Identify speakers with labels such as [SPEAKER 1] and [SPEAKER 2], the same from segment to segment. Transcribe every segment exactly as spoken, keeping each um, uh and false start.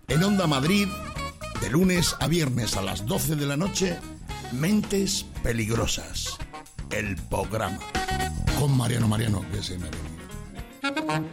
[SPEAKER 1] En Onda Madrid, de lunes a viernes a las doce de la noche, Mentes Peligrosas, el programa. Con Mariano Mariano, que se me ha venido.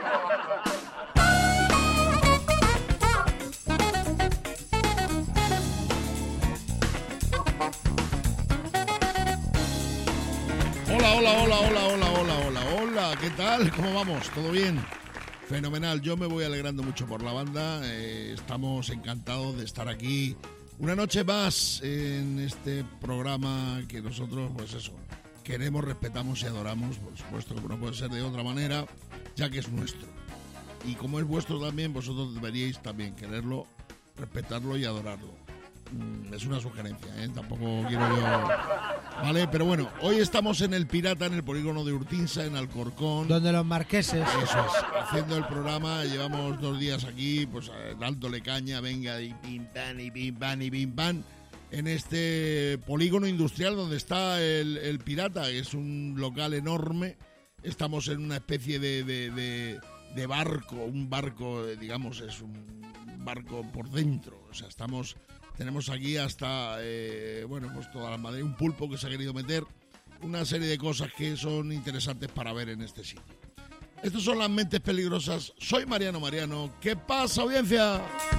[SPEAKER 1] Hola, hola, hola, hola, hola, hola, hola, hola, ¿qué tal? ¿Cómo vamos? ¿Todo bien? Fenomenal, yo me voy alegrando mucho por la banda, eh, estamos encantados de estar aquí una noche más en este programa que nosotros, pues eso, queremos, respetamos y adoramos, por supuesto, como no puede ser de otra manera, ya que es nuestro. Y como es vuestro también, vosotros deberíais también quererlo, respetarlo y adorarlo. Es una sugerencia, ¿eh? Tampoco quiero yo... Vale, pero bueno, hoy estamos en El Pirata, en el polígono de Urtinsa, en Alcorcón.
[SPEAKER 2] Donde los marqueses.
[SPEAKER 1] Eso es, haciendo el programa, llevamos dos días aquí, pues dándole caña, venga, y pim, pam, y pim, pam, y pim, pam, en este polígono industrial donde está el, el Pirata, que es un local enorme. Estamos en una especie de, de, de, de barco, un barco, digamos, es un barco por dentro, o sea, estamos... Tenemos aquí hasta, eh, bueno, pues toda la madera, un pulpo que se ha querido meter, una serie de cosas que son interesantes para ver en este sitio. Estas son las Mentes Peligrosas. Soy Mariano Mariano. ¿Qué pasa, audiencia?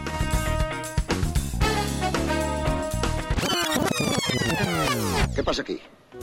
[SPEAKER 3] ¿Qué pasa aquí?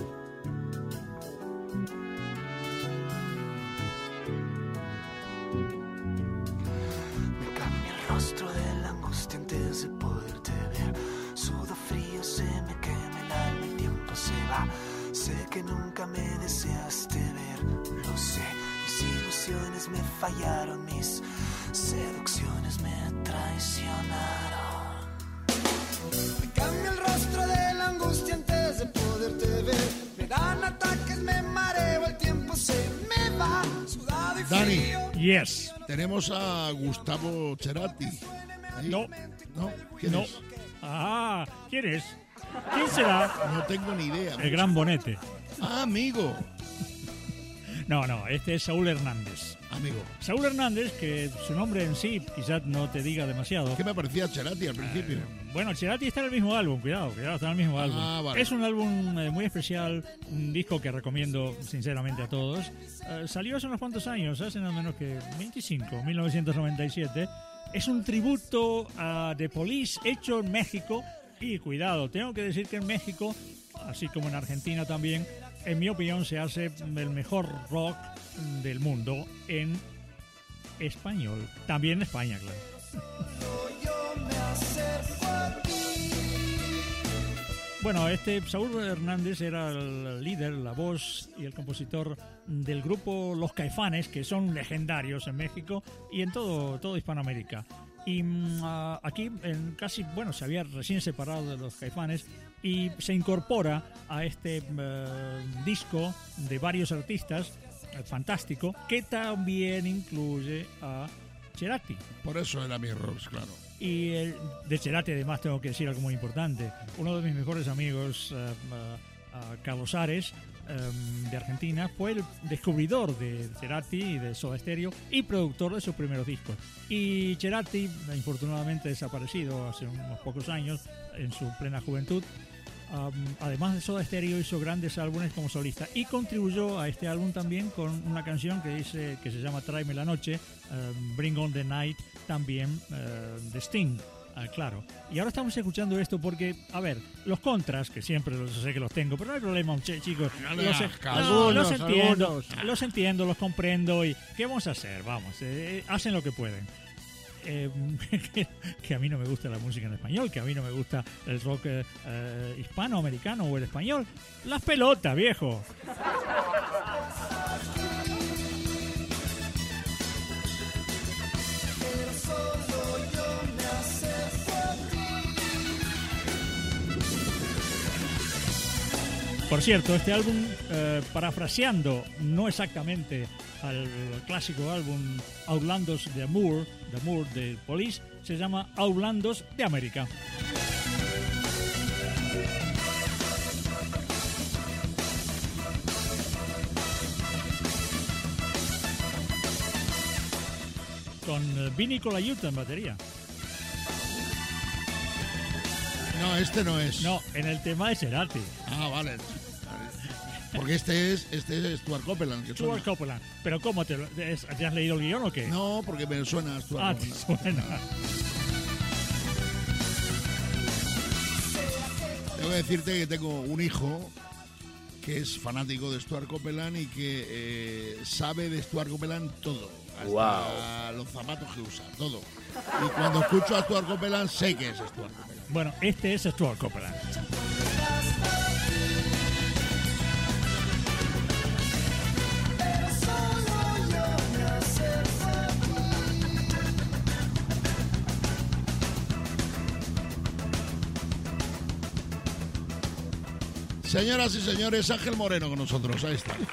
[SPEAKER 4] Me cambia el rostro de la angustia antes de poderte ver. Sudo frío, se me quema el alma, el tiempo se va. Sé que nunca me deseaste ver, lo sé. Mis ilusiones me fallaron, mis seducciones me traicionaron. Me cambia el rostro de la angustia antes de poderte ver. Me dan ataques, me mareo, el tiempo se me va. Sudado y
[SPEAKER 1] Dani,
[SPEAKER 4] frío.
[SPEAKER 5] Yes.
[SPEAKER 1] tenemos a Gustavo Cerati. Ahí.
[SPEAKER 5] No.
[SPEAKER 1] ¿No? ¿Quién
[SPEAKER 5] No.
[SPEAKER 1] es?
[SPEAKER 5] Ah, ¿quién es? ¿Quién será?
[SPEAKER 1] No tengo ni idea.
[SPEAKER 5] El gran bonete.
[SPEAKER 1] Ah, amigo.
[SPEAKER 5] No, no, este es Saúl Hernández.
[SPEAKER 1] Amigo.
[SPEAKER 5] Saúl Hernández, que su nombre en sí quizás no te diga demasiado.
[SPEAKER 1] ¿Qué me parecía Cerati al principio?
[SPEAKER 5] Eh, bueno, Cerati está en el mismo álbum, cuidado, cuidado, está en el mismo
[SPEAKER 1] Ah,
[SPEAKER 5] álbum.
[SPEAKER 1] vale.
[SPEAKER 5] Es un álbum eh, muy especial, un disco que recomiendo sinceramente a todos. Eh, salió hace unos cuantos años, hace nada menos que veinticinco, mil novecientos noventa y siete. Es un tributo a The Police hecho en México. Y cuidado, tengo que decir que en México, así como en Argentina también, en mi opinión se hace el mejor rock del mundo en español. También en España, claro. Bueno, este Saúl Hernández era el líder, la voz y el compositor del grupo Los Caifanes, que son legendarios en México y en todo, todo Hispanoamérica. Y uh, aquí en casi, bueno, se había recién separado de Los Caifanes y se incorpora a este uh, disco de varios artistas, uh, fantástico, que también incluye a Cerati.
[SPEAKER 1] Por eso era mi error, claro.
[SPEAKER 5] Y el, de Cerati además tengo que decir algo muy importante. Uno de mis mejores amigos, uh, uh, uh, Carlos Ares, um, de Argentina, fue el descubridor de Cerati y de Soda Stereo y productor de sus primeros discos. Y Cerati, infortunadamente desaparecido hace unos pocos años, en su plena juventud, um, además de Soda Stereo hizo grandes álbumes como solista y contribuyó a este álbum también con una canción que dice que se llama Tráeme la noche, um, Bring on the Night, también uh, de Sting, uh, claro. Y ahora estamos escuchando esto porque, a ver, los contras, que siempre los sé que los tengo, pero no hay problema, che, chicos.
[SPEAKER 1] No le
[SPEAKER 5] Los,
[SPEAKER 1] hagas caso.
[SPEAKER 5] no, los
[SPEAKER 2] Algunos,
[SPEAKER 5] entiendo,
[SPEAKER 2] algunos.
[SPEAKER 5] los entiendo, los comprendo. Y ¿qué vamos a hacer? Vamos, eh, hacen lo que pueden. Eh, que, que a mí no me gusta la música en español, que a mí no me gusta el rock eh, eh, hispanoamericano o el español. Las pelotas, viejo. Por cierto, este álbum, eh, parafraseando no exactamente al clásico álbum Outlandos de Moore, de Moore de Police, se llama Outlandos de América. Con Vinny Colaiuta en batería.
[SPEAKER 1] No, este no es.
[SPEAKER 5] No, en el tema de Cerati.
[SPEAKER 1] Ah, vale. Porque este es este es Stuart Copeland. Que
[SPEAKER 5] Stuart
[SPEAKER 1] suena.
[SPEAKER 5] Copeland. ¿Pero cómo? ¿Te, lo- es- ¿te has leído el guión o qué?
[SPEAKER 1] No, porque me suena a Stuart
[SPEAKER 5] Ah, te
[SPEAKER 1] Copeland.
[SPEAKER 5] suena.
[SPEAKER 1] Tengo que decirte que tengo un hijo que es fanático de Stuart Copeland y que eh, sabe de Stuart Copeland todo. Hasta los zapatos que usa, todo. Y cuando escucho a Stuart Copeland sé que es Stuart Copeland.
[SPEAKER 5] Bueno, este es Stuart Copeland.
[SPEAKER 1] Señoras y señores, Ángel Moreno con nosotros, ahí está.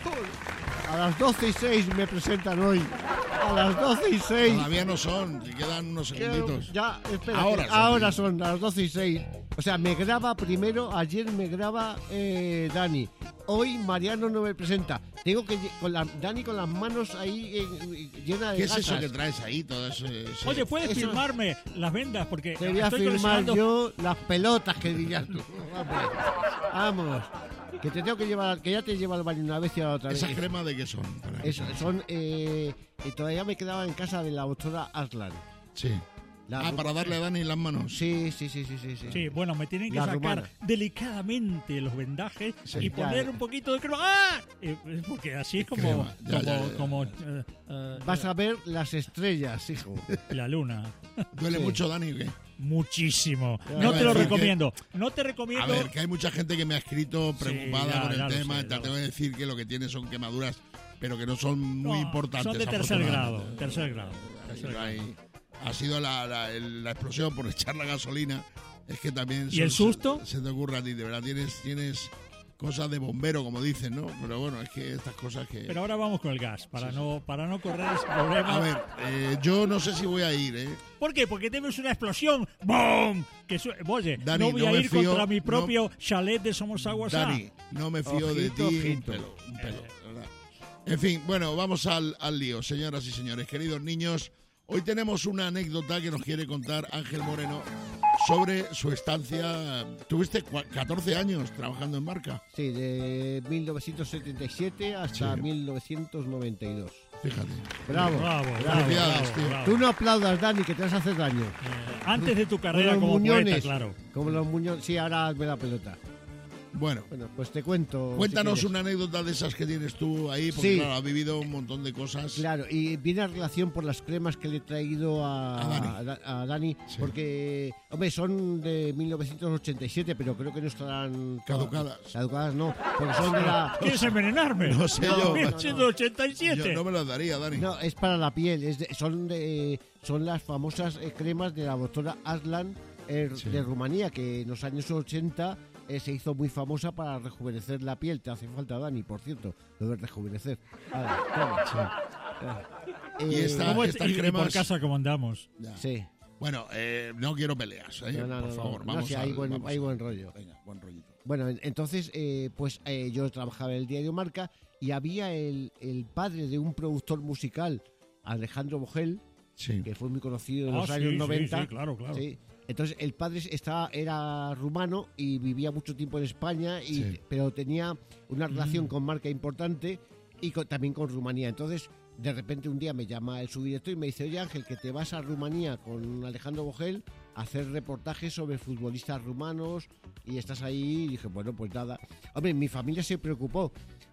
[SPEAKER 2] A las doce y seis me presentan hoy. A las doce y seis.
[SPEAKER 1] Todavía no son, que quedan unos segunditos.
[SPEAKER 2] Ya, espera.
[SPEAKER 1] Ahora
[SPEAKER 2] que-
[SPEAKER 1] son.
[SPEAKER 2] ahora son, a las doce y seis. O sea, me graba primero, ayer me graba eh, Dani. Hoy Mariano no me presenta. Tengo que lle- con la, Dani con las manos ahí eh, llena de
[SPEAKER 1] ¿Qué es
[SPEAKER 2] gasas.
[SPEAKER 1] eso que traes ahí? Todo eso, eso-
[SPEAKER 5] Oye, ¿puedes
[SPEAKER 2] Eso-
[SPEAKER 5] firmarme las vendas? Porque
[SPEAKER 2] Te voy a
[SPEAKER 5] estoy
[SPEAKER 2] firmar
[SPEAKER 5] coleccionando-
[SPEAKER 2] yo las pelotas que dirías tú. Hombre, vamos. Que te tengo que llevar, que ya te lleva al baño una vez y a la otra vez.
[SPEAKER 1] ¿Esas cremas de qué son? Para
[SPEAKER 2] Eso, son, eh, eh, todavía me quedaba en casa de la doctora Aslan.
[SPEAKER 1] Sí.
[SPEAKER 2] La
[SPEAKER 1] Ah,
[SPEAKER 2] ru-
[SPEAKER 1] para darle a Dani las manos.
[SPEAKER 2] Sí, sí, sí, sí, sí. sí.
[SPEAKER 5] Sí, bueno, me tienen que
[SPEAKER 2] La
[SPEAKER 5] sacar
[SPEAKER 2] rumana.
[SPEAKER 5] delicadamente los vendajes
[SPEAKER 1] Sí.
[SPEAKER 5] y
[SPEAKER 2] Ya,
[SPEAKER 5] poner
[SPEAKER 2] eh.
[SPEAKER 5] un poquito de crema. ¡Ah! Eh, Porque así es como,
[SPEAKER 1] Crema, ya,
[SPEAKER 5] como,
[SPEAKER 1] ya, ya.
[SPEAKER 5] como, eh, eh,
[SPEAKER 2] Vas a ver las estrellas, hijo.
[SPEAKER 5] la luna.
[SPEAKER 1] ¿Duele
[SPEAKER 2] Sí.
[SPEAKER 1] mucho, Dani, o qué?
[SPEAKER 5] Muchísimo.
[SPEAKER 2] Ya,
[SPEAKER 5] No
[SPEAKER 1] ya,
[SPEAKER 5] te lo
[SPEAKER 1] ya.
[SPEAKER 5] recomiendo. No te
[SPEAKER 1] A
[SPEAKER 5] recomiendo.
[SPEAKER 1] ver, que hay mucha gente que me ha escrito preocupada
[SPEAKER 5] ya,
[SPEAKER 1] con el
[SPEAKER 5] ya lo
[SPEAKER 1] tema.
[SPEAKER 5] sé,
[SPEAKER 1] Te
[SPEAKER 5] ya lo
[SPEAKER 1] tengo que decir que lo que tiene son quemaduras, pero que no son muy
[SPEAKER 5] No,
[SPEAKER 1] importantes.
[SPEAKER 5] Son de tercer grado.
[SPEAKER 1] afortunadamente.
[SPEAKER 5] Tercer grado.
[SPEAKER 1] Ahí
[SPEAKER 5] tercer
[SPEAKER 1] no
[SPEAKER 5] grado.
[SPEAKER 1] hay- ha sido la, la- el- la explosión por echar la gasolina. Es que también...
[SPEAKER 5] ¿Y
[SPEAKER 1] son-
[SPEAKER 5] el susto?
[SPEAKER 1] Se, se te ocurre a ti, de verdad. Tienes, tienes cosas de bombero, como dicen, ¿no? Pero bueno, es que estas cosas que...
[SPEAKER 5] Pero ahora vamos con el gas, para no para no correr ese problema.
[SPEAKER 1] A ver, eh, yo no sé si voy a ir, ¿eh?
[SPEAKER 5] ¿Por qué? Porque tenemos una explosión. ¡Boom! Que su- Oye,
[SPEAKER 1] Dani,
[SPEAKER 5] no voy
[SPEAKER 1] no
[SPEAKER 5] a
[SPEAKER 1] me
[SPEAKER 5] ir
[SPEAKER 1] fío,
[SPEAKER 5] contra mi
[SPEAKER 1] no-
[SPEAKER 5] propio chalet de Somosaguasá.
[SPEAKER 1] Dani, no me fío de ti
[SPEAKER 2] Ojito,
[SPEAKER 1] un
[SPEAKER 2] ojito.
[SPEAKER 1] pelo, un pelo, de verdad. En fin, bueno, vamos al, al lío, señoras y señores, queridos niños. Hoy tenemos una anécdota que nos quiere contar Ángel Moreno sobre su estancia. Tuviste cua- catorce años trabajando en Marca,
[SPEAKER 2] Sí, de mil novecientos setenta y siete hasta
[SPEAKER 1] Sí.
[SPEAKER 2] mil novecientos noventa y dos.
[SPEAKER 1] fíjate.
[SPEAKER 2] Bravo.
[SPEAKER 5] Bravo, bravo,
[SPEAKER 1] Felicidades,
[SPEAKER 5] bravo,
[SPEAKER 1] tío.
[SPEAKER 5] bravo.
[SPEAKER 2] Tú no aplaudas, Dani, que te vas a hacer daño.
[SPEAKER 5] Eh, antes de tu carrera
[SPEAKER 2] los
[SPEAKER 5] como
[SPEAKER 2] muñones.
[SPEAKER 5] poeta, claro.
[SPEAKER 2] Como los muñones. Sí, ahora hazme la pelota.
[SPEAKER 1] Bueno,
[SPEAKER 2] Bueno, pues te cuento.
[SPEAKER 1] cuéntanos
[SPEAKER 2] si quieres.
[SPEAKER 1] una anécdota de esas que tienes tú ahí, porque
[SPEAKER 2] Sí.
[SPEAKER 1] claro, has vivido un montón de cosas.
[SPEAKER 2] Claro, y viene a relación por las cremas que le he traído a,
[SPEAKER 1] A Dani.
[SPEAKER 2] a Da- a Dani,
[SPEAKER 1] Sí.
[SPEAKER 2] porque, hombre, son de mil novecientos ochenta y siete, pero creo que no estarán...
[SPEAKER 1] Caducadas.
[SPEAKER 2] Caducadas no, porque son de la...
[SPEAKER 5] ¿Quieres envenenarme?
[SPEAKER 1] No sé
[SPEAKER 2] No,
[SPEAKER 1] yo.
[SPEAKER 2] no,
[SPEAKER 5] mil
[SPEAKER 2] no.
[SPEAKER 5] novecientos ochenta y siete.
[SPEAKER 1] Yo no me las daría, Dani.
[SPEAKER 2] No, es para la piel, es de- son, de, son las famosas eh, cremas de la doctora Aslan eh,
[SPEAKER 1] Sí.
[SPEAKER 2] de Rumanía, que en los años ochenta eh, se hizo muy famosa para rejuvenecer la piel. Te hace falta, Dani, por cierto, lo de rejuvenecer. Vale, toma. Ah.
[SPEAKER 1] Y
[SPEAKER 2] Eh,
[SPEAKER 1] esta-
[SPEAKER 5] ¿Cómo es-
[SPEAKER 1] estas
[SPEAKER 5] y- y
[SPEAKER 1] cremas-
[SPEAKER 5] por casa cómo andamos?
[SPEAKER 1] Ya.
[SPEAKER 2] Sí.
[SPEAKER 1] Bueno, eh, no quiero peleas, ¿eh?
[SPEAKER 2] No, no,
[SPEAKER 1] por
[SPEAKER 2] no,
[SPEAKER 1] favor,
[SPEAKER 2] no,
[SPEAKER 1] vamos
[SPEAKER 2] no, sí,
[SPEAKER 1] al-
[SPEAKER 2] hay buen,
[SPEAKER 1] vamos
[SPEAKER 2] hay
[SPEAKER 1] al-
[SPEAKER 2] buen rollo.
[SPEAKER 1] Venga, buen rollito.
[SPEAKER 2] Bueno, en- entonces, eh, pues eh, yo trabajaba en el diario Marca y había el, el padre de un productor musical, Alejandro Bogel,
[SPEAKER 1] Sí.
[SPEAKER 2] que fue muy conocido en
[SPEAKER 5] Ah,
[SPEAKER 2] los
[SPEAKER 5] sí,
[SPEAKER 2] años
[SPEAKER 5] sí,
[SPEAKER 2] noventa.
[SPEAKER 5] sí, claro, claro.
[SPEAKER 2] Sí. Entonces, el padre estaba, era rumano y vivía mucho tiempo en España, y,
[SPEAKER 1] Sí.
[SPEAKER 2] pero tenía una relación
[SPEAKER 5] Mm.
[SPEAKER 2] con Marca importante y con- también con Rumanía. Entonces, de repente un día me llama el subdirector y me dice: oye, Ángel, que te vas a Rumanía con Alejandro Bogel a hacer reportajes sobre futbolistas rumanos y estás ahí. Y dije, bueno, pues nada. Hombre, mi familia se preocupó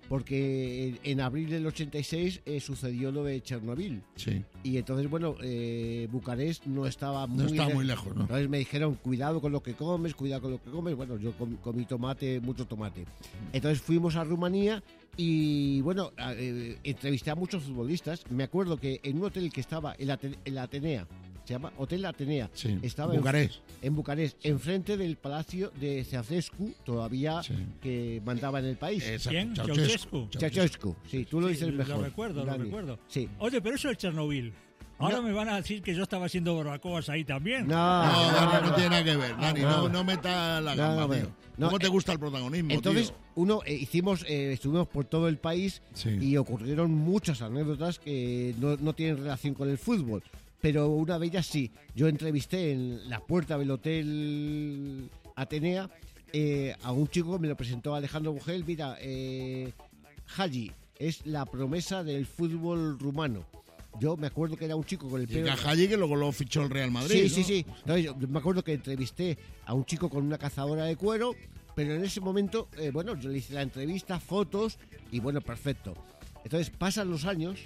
[SPEAKER 2] porque en, en abril del ochenta y seis eh, sucedió lo de Chernobyl.
[SPEAKER 1] Sí.
[SPEAKER 2] Y entonces, bueno, eh, Bucarest no estaba muy,
[SPEAKER 1] No está
[SPEAKER 2] le-
[SPEAKER 1] muy lejos, ¿no?
[SPEAKER 2] Entonces me dijeron, cuidado con lo que comes, cuidado con lo que comes. Bueno, yo com- comí tomate, mucho tomate. Entonces fuimos a Rumanía y, bueno, a- eh, entrevisté a muchos futbolistas. Me acuerdo que en un hotel que estaba, el, Ate- el Atenea, se llama Hotel Atenea,
[SPEAKER 1] Sí.
[SPEAKER 2] estaba en-
[SPEAKER 1] Bucarest.
[SPEAKER 2] en Bucarest, enfrente del palacio de Ceausescu, todavía
[SPEAKER 1] Sí.
[SPEAKER 2] que mandaba en el país.
[SPEAKER 1] Exacto.
[SPEAKER 5] ¿Quién?
[SPEAKER 1] Ceausescu.
[SPEAKER 5] Ceausescu.
[SPEAKER 2] Ceausescu, sí, tú lo
[SPEAKER 5] Sí,
[SPEAKER 2] dices mejor.
[SPEAKER 5] Lo recuerdo, lo
[SPEAKER 2] Dani.
[SPEAKER 5] recuerdo.
[SPEAKER 2] Sí.
[SPEAKER 5] Oye, pero eso es Chernobyl. Ahora
[SPEAKER 2] No.
[SPEAKER 5] me van a decir que yo estaba haciendo barbacoas ahí también.
[SPEAKER 2] No,
[SPEAKER 1] No, Dani, no,
[SPEAKER 2] no.
[SPEAKER 1] tiene nada que ver. Dani,
[SPEAKER 2] no.
[SPEAKER 1] no, no meta la
[SPEAKER 2] No,
[SPEAKER 1] gamba,
[SPEAKER 2] no,
[SPEAKER 1] tío.
[SPEAKER 2] no,
[SPEAKER 1] ¿Cómo te
[SPEAKER 2] eh,
[SPEAKER 1] gusta el protagonismo,
[SPEAKER 2] Entonces,
[SPEAKER 1] tío?
[SPEAKER 2] uno, eh, hicimos, eh, estuvimos por todo el país
[SPEAKER 1] Sí.
[SPEAKER 2] y ocurrieron muchas anécdotas que no, no tienen relación con el fútbol. Pero una de ellas sí. Yo entrevisté en la puerta del hotel Atenea, eh, a un chico me lo presentó Alejandro Bugel. Mira, eh, Hagi es la promesa del fútbol rumano. Yo me acuerdo que era un chico con el pelo...
[SPEAKER 1] Y Hagi, que luego lo fichó el Real Madrid,
[SPEAKER 2] Sí,
[SPEAKER 1] ¿no?
[SPEAKER 2] sí, sí. Entonces, yo me acuerdo que entrevisté a un chico con una cazadora de cuero, pero en ese momento, eh, bueno, yo le hice la entrevista, fotos, y bueno, perfecto. Entonces, pasan los años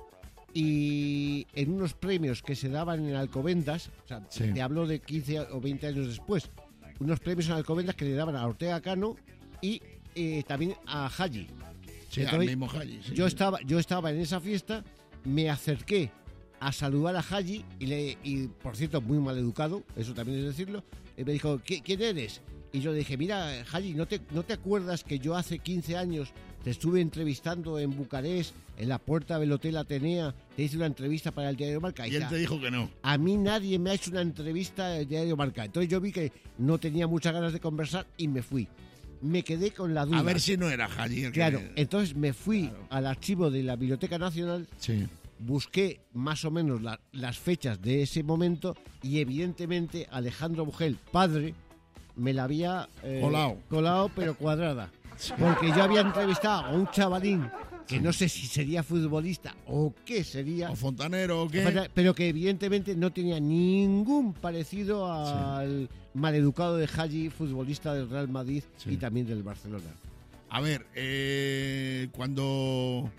[SPEAKER 2] y en unos premios que se daban en Alcobendas, o sea,
[SPEAKER 1] Sí.
[SPEAKER 2] te hablo de quince o veinte años después, unos premios en Alcobendas que le daban a Ortega Cano y eh, también a Hagi.
[SPEAKER 1] Sí, al
[SPEAKER 2] Entonces,
[SPEAKER 1] mismo Hagi. Sí,
[SPEAKER 2] yo
[SPEAKER 1] sí.
[SPEAKER 2] estaba, yo estaba en esa fiesta, me acerqué a saludar a Hagi y, le, y por cierto, muy mal educado, eso también es decirlo, y me dijo, ¿Qui- ¿quién eres? Y yo le dije, mira, Hagi, ¿no te, ¿no te acuerdas que yo hace quince años te estuve entrevistando en Bucarest, en la puerta del Hotel Atenea, te hice una entrevista para el Diario Marca?
[SPEAKER 1] Y él te dijo que no.
[SPEAKER 2] A mí nadie me ha hecho una entrevista del Diario Marca. Entonces yo vi que no tenía muchas ganas de conversar y me fui. Me quedé con la duda.
[SPEAKER 1] A ver si no era Hagi el
[SPEAKER 2] Claro,
[SPEAKER 1] que...
[SPEAKER 2] entonces me fui
[SPEAKER 1] Claro.
[SPEAKER 2] al archivo de la Biblioteca Nacional,
[SPEAKER 1] Sí.
[SPEAKER 2] busqué más o menos la- las fechas de ese momento y evidentemente Alejandro Bugel, padre, me la había eh,
[SPEAKER 1] Colao.
[SPEAKER 2] colado, pero cuadrada. Porque yo había entrevistado a un chavalín que no sé si sería futbolista o qué sería,
[SPEAKER 1] O fontanero, o qué.
[SPEAKER 2] pero que evidentemente no tenía ningún parecido al maleducado de Hagi, futbolista del Real Madrid
[SPEAKER 1] Sí.
[SPEAKER 2] y también del Barcelona.
[SPEAKER 1] A ver, eh, cuando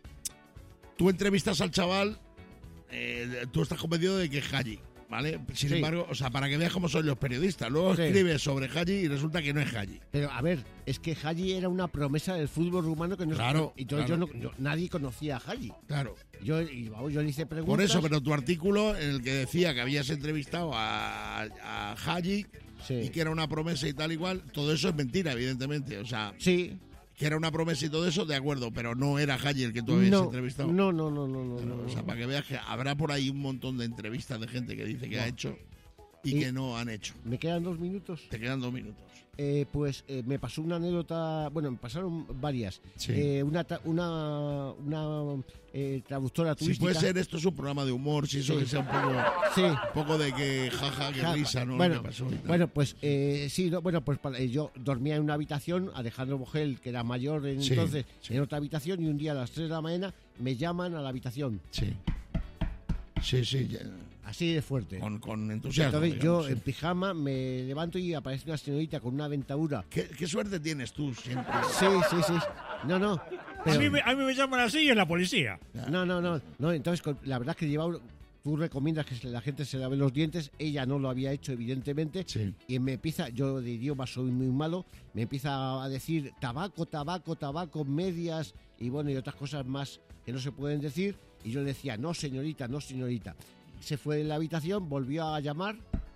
[SPEAKER 1] tú entrevistas al chaval, eh, tú estás convencido de que es Hagi, ¿vale? Sin
[SPEAKER 2] Sí.
[SPEAKER 1] embargo, o sea, para que veas cómo son los periodistas. Luego
[SPEAKER 2] Sí.
[SPEAKER 1] escribes sobre Hagi y resulta que no es Hagi.
[SPEAKER 2] Pero a ver, es que Hagi era una promesa del fútbol rumano que no se-
[SPEAKER 1] Claro,
[SPEAKER 2] y entonces
[SPEAKER 1] claro.
[SPEAKER 2] yo no, yo- nadie conocía a Hagi.
[SPEAKER 1] Claro.
[SPEAKER 2] Yo, y, vamos, yo le hice preguntas.
[SPEAKER 1] Por eso, pero tu artículo en el que decía que habías entrevistado a, a Hagi
[SPEAKER 2] Sí.
[SPEAKER 1] y que era una promesa y tal igual, todo eso es mentira, evidentemente. O sea,
[SPEAKER 2] Sí.
[SPEAKER 1] que era una promesa y todo eso, de acuerdo, pero no era Hagi el que tú habías
[SPEAKER 2] No,
[SPEAKER 1] entrevistado.
[SPEAKER 2] no, no, no, no, no,
[SPEAKER 1] Claro,
[SPEAKER 2] no,
[SPEAKER 1] o sea,
[SPEAKER 2] no.
[SPEAKER 1] para que veas que habrá por ahí un montón de entrevistas de gente que dice que ha hecho y,
[SPEAKER 2] Y-
[SPEAKER 1] que no han hecho.
[SPEAKER 2] Me quedan dos minutos.
[SPEAKER 1] Te quedan dos minutos.
[SPEAKER 2] Eh, pues eh, me pasó una anécdota, bueno, me pasaron varias.
[SPEAKER 1] Sí.
[SPEAKER 2] Eh, una ta- una, una eh, traductora
[SPEAKER 1] Si
[SPEAKER 2] turística.
[SPEAKER 1] puede ser esto es un programa de humor, si eso
[SPEAKER 2] Sí.
[SPEAKER 1] que sea un poco,
[SPEAKER 2] Sí.
[SPEAKER 1] un poco de que jaja, que
[SPEAKER 2] Ja,
[SPEAKER 1] risa, ¿no?
[SPEAKER 2] Bueno,
[SPEAKER 1] Lo que pasó y tal.
[SPEAKER 2] bueno, pues eh, sí, no, bueno, pues para- eh, yo dormía en una habitación, Alejandro Bogel, que era mayor en
[SPEAKER 1] Sí,
[SPEAKER 2] entonces,
[SPEAKER 1] sí.
[SPEAKER 2] en otra habitación, y un día a las tres de la mañana me llaman a la habitación,
[SPEAKER 1] Sí. Sí, sí, ya,
[SPEAKER 2] así de fuerte.
[SPEAKER 1] con, con entusiasmo.
[SPEAKER 2] Entonces
[SPEAKER 1] digamos,
[SPEAKER 2] yo
[SPEAKER 1] sí.
[SPEAKER 2] en pijama me levanto y aparece una señorita con una dentadura.
[SPEAKER 1] ¿Qué, qué suerte tienes tú siempre.
[SPEAKER 2] Sí, sí, sí. No, no.
[SPEAKER 5] A
[SPEAKER 2] pero-
[SPEAKER 5] mí, me, a mí me llaman así y es la policía.
[SPEAKER 2] no, no, no, no. Entonces con- la verdad es que lleva un- tú recomiendas que se- la gente se lave los dientes, ella no lo había hecho evidentemente.
[SPEAKER 1] Sí.
[SPEAKER 2] Y me empieza, yo de idioma soy muy malo, me empieza a decir tabaco, tabaco, tabaco, medias y bueno, y otras cosas más que no se pueden decir. Y yo le decía, no señorita, no señorita. Se fue de la habitación, volvió a llamar,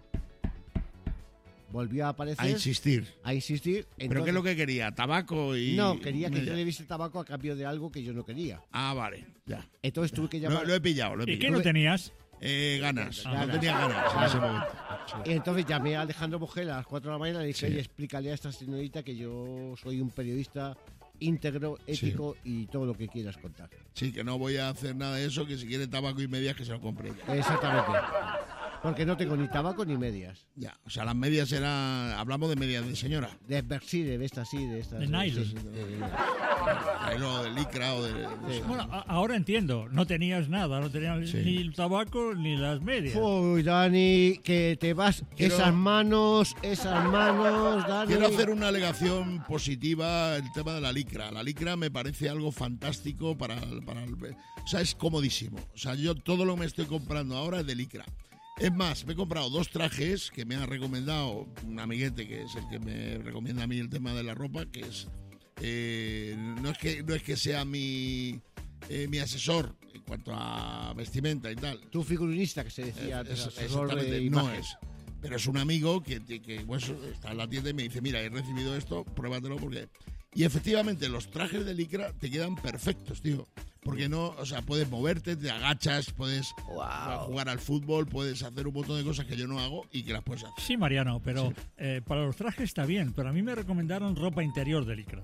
[SPEAKER 2] volvió a aparecer,
[SPEAKER 1] A insistir.
[SPEAKER 2] a insistir.
[SPEAKER 1] ¿Pero qué es
[SPEAKER 2] Entonces-
[SPEAKER 1] lo que quería? ¿Tabaco y...?
[SPEAKER 2] No, quería que
[SPEAKER 1] media?
[SPEAKER 2] yo le diese tabaco a cambio de algo que yo no quería.
[SPEAKER 1] Ah, vale, ya.
[SPEAKER 2] Entonces tuve que
[SPEAKER 1] Lo,
[SPEAKER 2] llamar.
[SPEAKER 1] lo he pillado, lo he
[SPEAKER 5] ¿Y qué
[SPEAKER 1] pillado.
[SPEAKER 5] no tenías?
[SPEAKER 1] Eh, ganas.
[SPEAKER 2] Ganas.
[SPEAKER 1] No tenía ganas en ese momento.
[SPEAKER 2] Entonces llamé a Alejandro Bogel a las cuatro de la mañana y le dije,
[SPEAKER 1] Sí.
[SPEAKER 2] oye, explícale a esta señorita que yo soy un periodista íntegro, ético y todo lo que quieras contar.
[SPEAKER 1] Sí, que no voy a hacer nada de eso, que si quiere tabaco y medias que se lo compre ella.
[SPEAKER 2] Exactamente. Porque no tengo ni tabaco ni medias.
[SPEAKER 1] Ya, o sea, las medias eran... Hablamos de medias de señora.
[SPEAKER 2] De Bercy, de estas, sí, de estas.
[SPEAKER 5] De nylon.
[SPEAKER 2] sí, sí, de- de-
[SPEAKER 1] Ahí lo de licra o de...
[SPEAKER 2] Sí.
[SPEAKER 5] Bueno, a- ahora entiendo, no tenías nada, no tenías
[SPEAKER 1] Sí.
[SPEAKER 5] ni el tabaco ni las medias.
[SPEAKER 2] Uy, Dani, que te vas.
[SPEAKER 1] Quiero-
[SPEAKER 2] Esas manos, esas manos, Dani.
[SPEAKER 1] Quiero hacer una alegación positiva el tema de la licra. La licra me parece algo fantástico para, para el... O sea, es comodísimo. O sea, yo todo lo que me estoy comprando ahora es de licra. Es más, me he comprado dos trajes que me ha recomendado un amiguete, que es el que me recomienda a mí el tema de la ropa, que es... eh, no, es que no es que sea mi, eh, mi asesor en cuanto a vestimenta y tal.
[SPEAKER 2] Tu figurinista que se decía antes,
[SPEAKER 1] Es-
[SPEAKER 2] asesor de
[SPEAKER 1] exactamente, no
[SPEAKER 2] imagen.
[SPEAKER 1] es. Pero es un amigo que, que, que, pues, está en la tienda y me dice, mira, he recibido esto, pruébatelo porque... Y efectivamente, los trajes de licra te quedan perfectos, tío. Porque no, o sea, puedes moverte, te agachas, puedes jugar al fútbol, puedes hacer un montón de cosas que yo no hago y que las puedes hacer.
[SPEAKER 5] Sí, Mariano, pero eh, para los trajes está bien, pero a mí me recomendaron ropa interior de licra.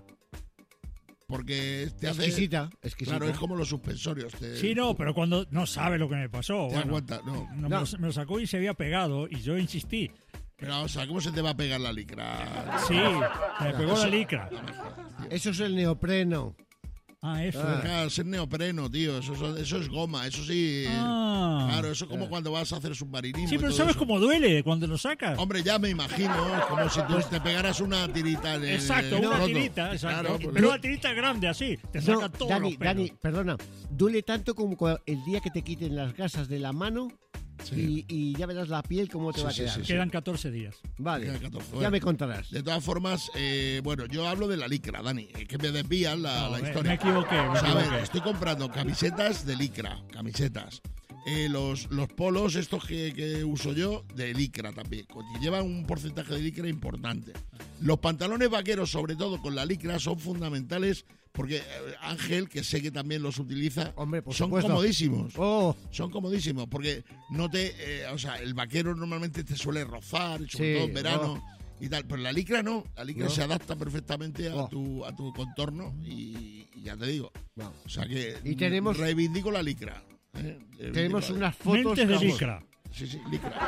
[SPEAKER 1] Porque te hace...
[SPEAKER 2] Exquisita, exquisita.
[SPEAKER 1] Claro, es como los suspensorios. Te,
[SPEAKER 5] Sí, no, pero cuando no sabe lo que me pasó.
[SPEAKER 1] Te
[SPEAKER 5] bueno,
[SPEAKER 1] aguanta, no.
[SPEAKER 5] no,
[SPEAKER 2] No.
[SPEAKER 5] Me, lo, me lo sacó y se había pegado y yo insistí.
[SPEAKER 1] Pero, o sea, ¿cómo se te va a pegar la licra?
[SPEAKER 5] Sí, me pegó la licra.
[SPEAKER 2] Eso es el neopreno.
[SPEAKER 5] Ah, eso.
[SPEAKER 2] Ah.
[SPEAKER 1] Claro, es neopreno, tío. Eso, eso, eso es goma, eso sí.
[SPEAKER 5] Ah.
[SPEAKER 1] Claro, eso es como cuando vas a hacer submarinismo.
[SPEAKER 5] Sí,
[SPEAKER 1] y
[SPEAKER 5] pero
[SPEAKER 1] todo
[SPEAKER 5] ¿sabes
[SPEAKER 1] eso.
[SPEAKER 5] cómo duele cuando lo sacas?
[SPEAKER 1] Hombre, ya me imagino, es como si tú te pegaras una tirita en el
[SPEAKER 5] Exacto,
[SPEAKER 1] en el
[SPEAKER 5] una
[SPEAKER 1] roto.
[SPEAKER 5] tirita, exacto.
[SPEAKER 1] Claro, pues-
[SPEAKER 5] Pero una tirita grande así, te saca
[SPEAKER 2] No,
[SPEAKER 5] todos
[SPEAKER 2] Dani,
[SPEAKER 5] los pelos.
[SPEAKER 2] Dani, perdona. Duele tanto como cua- el día que te quiten las gasas de la mano
[SPEAKER 1] Sí.
[SPEAKER 2] y, y ya verás la piel cómo te
[SPEAKER 1] Sí,
[SPEAKER 2] va a
[SPEAKER 1] sí,
[SPEAKER 2] quedar.
[SPEAKER 1] sí, sí.
[SPEAKER 5] Quedan catorce días.
[SPEAKER 2] Vale,
[SPEAKER 1] Quedan catorce,
[SPEAKER 2] ya
[SPEAKER 1] bueno.
[SPEAKER 2] me contarás.
[SPEAKER 1] De todas formas, eh, bueno, yo hablo de la licra, Dani, es que me desvían la,
[SPEAKER 5] No,
[SPEAKER 1] la
[SPEAKER 5] me-
[SPEAKER 1] historia.
[SPEAKER 5] me equivoqué, me
[SPEAKER 1] O sea, a ver,
[SPEAKER 5] equivoqué.
[SPEAKER 1] estoy comprando camisetas de licra, camisetas. Eh, los, los polos estos que, que uso yo, de licra también, que llevan un porcentaje de licra importante. Los pantalones vaqueros, sobre todo con la licra, son fundamentales porque eh, Ángel, que sé que también los utiliza,
[SPEAKER 2] Hombre, por
[SPEAKER 1] son
[SPEAKER 2] supuesto.
[SPEAKER 1] comodísimos.
[SPEAKER 2] Oh,
[SPEAKER 1] Son comodísimos porque no te, eh, o sea, el vaquero normalmente te suele rozar, sobre
[SPEAKER 2] Sí,
[SPEAKER 1] todo en verano y tal, pero la licra no, la licra
[SPEAKER 2] No.
[SPEAKER 1] se adapta perfectamente a
[SPEAKER 2] Oh.
[SPEAKER 1] tu a tu contorno y, y ya te digo,
[SPEAKER 2] no.
[SPEAKER 1] o sea que
[SPEAKER 2] Y tenemos-
[SPEAKER 1] reivindico la licra. ¿eh? Reivindico
[SPEAKER 2] Tenemos
[SPEAKER 1] la-
[SPEAKER 2] unas fotos.
[SPEAKER 5] Mentes de
[SPEAKER 2] vamos,
[SPEAKER 5] licra.
[SPEAKER 1] Sí, sí,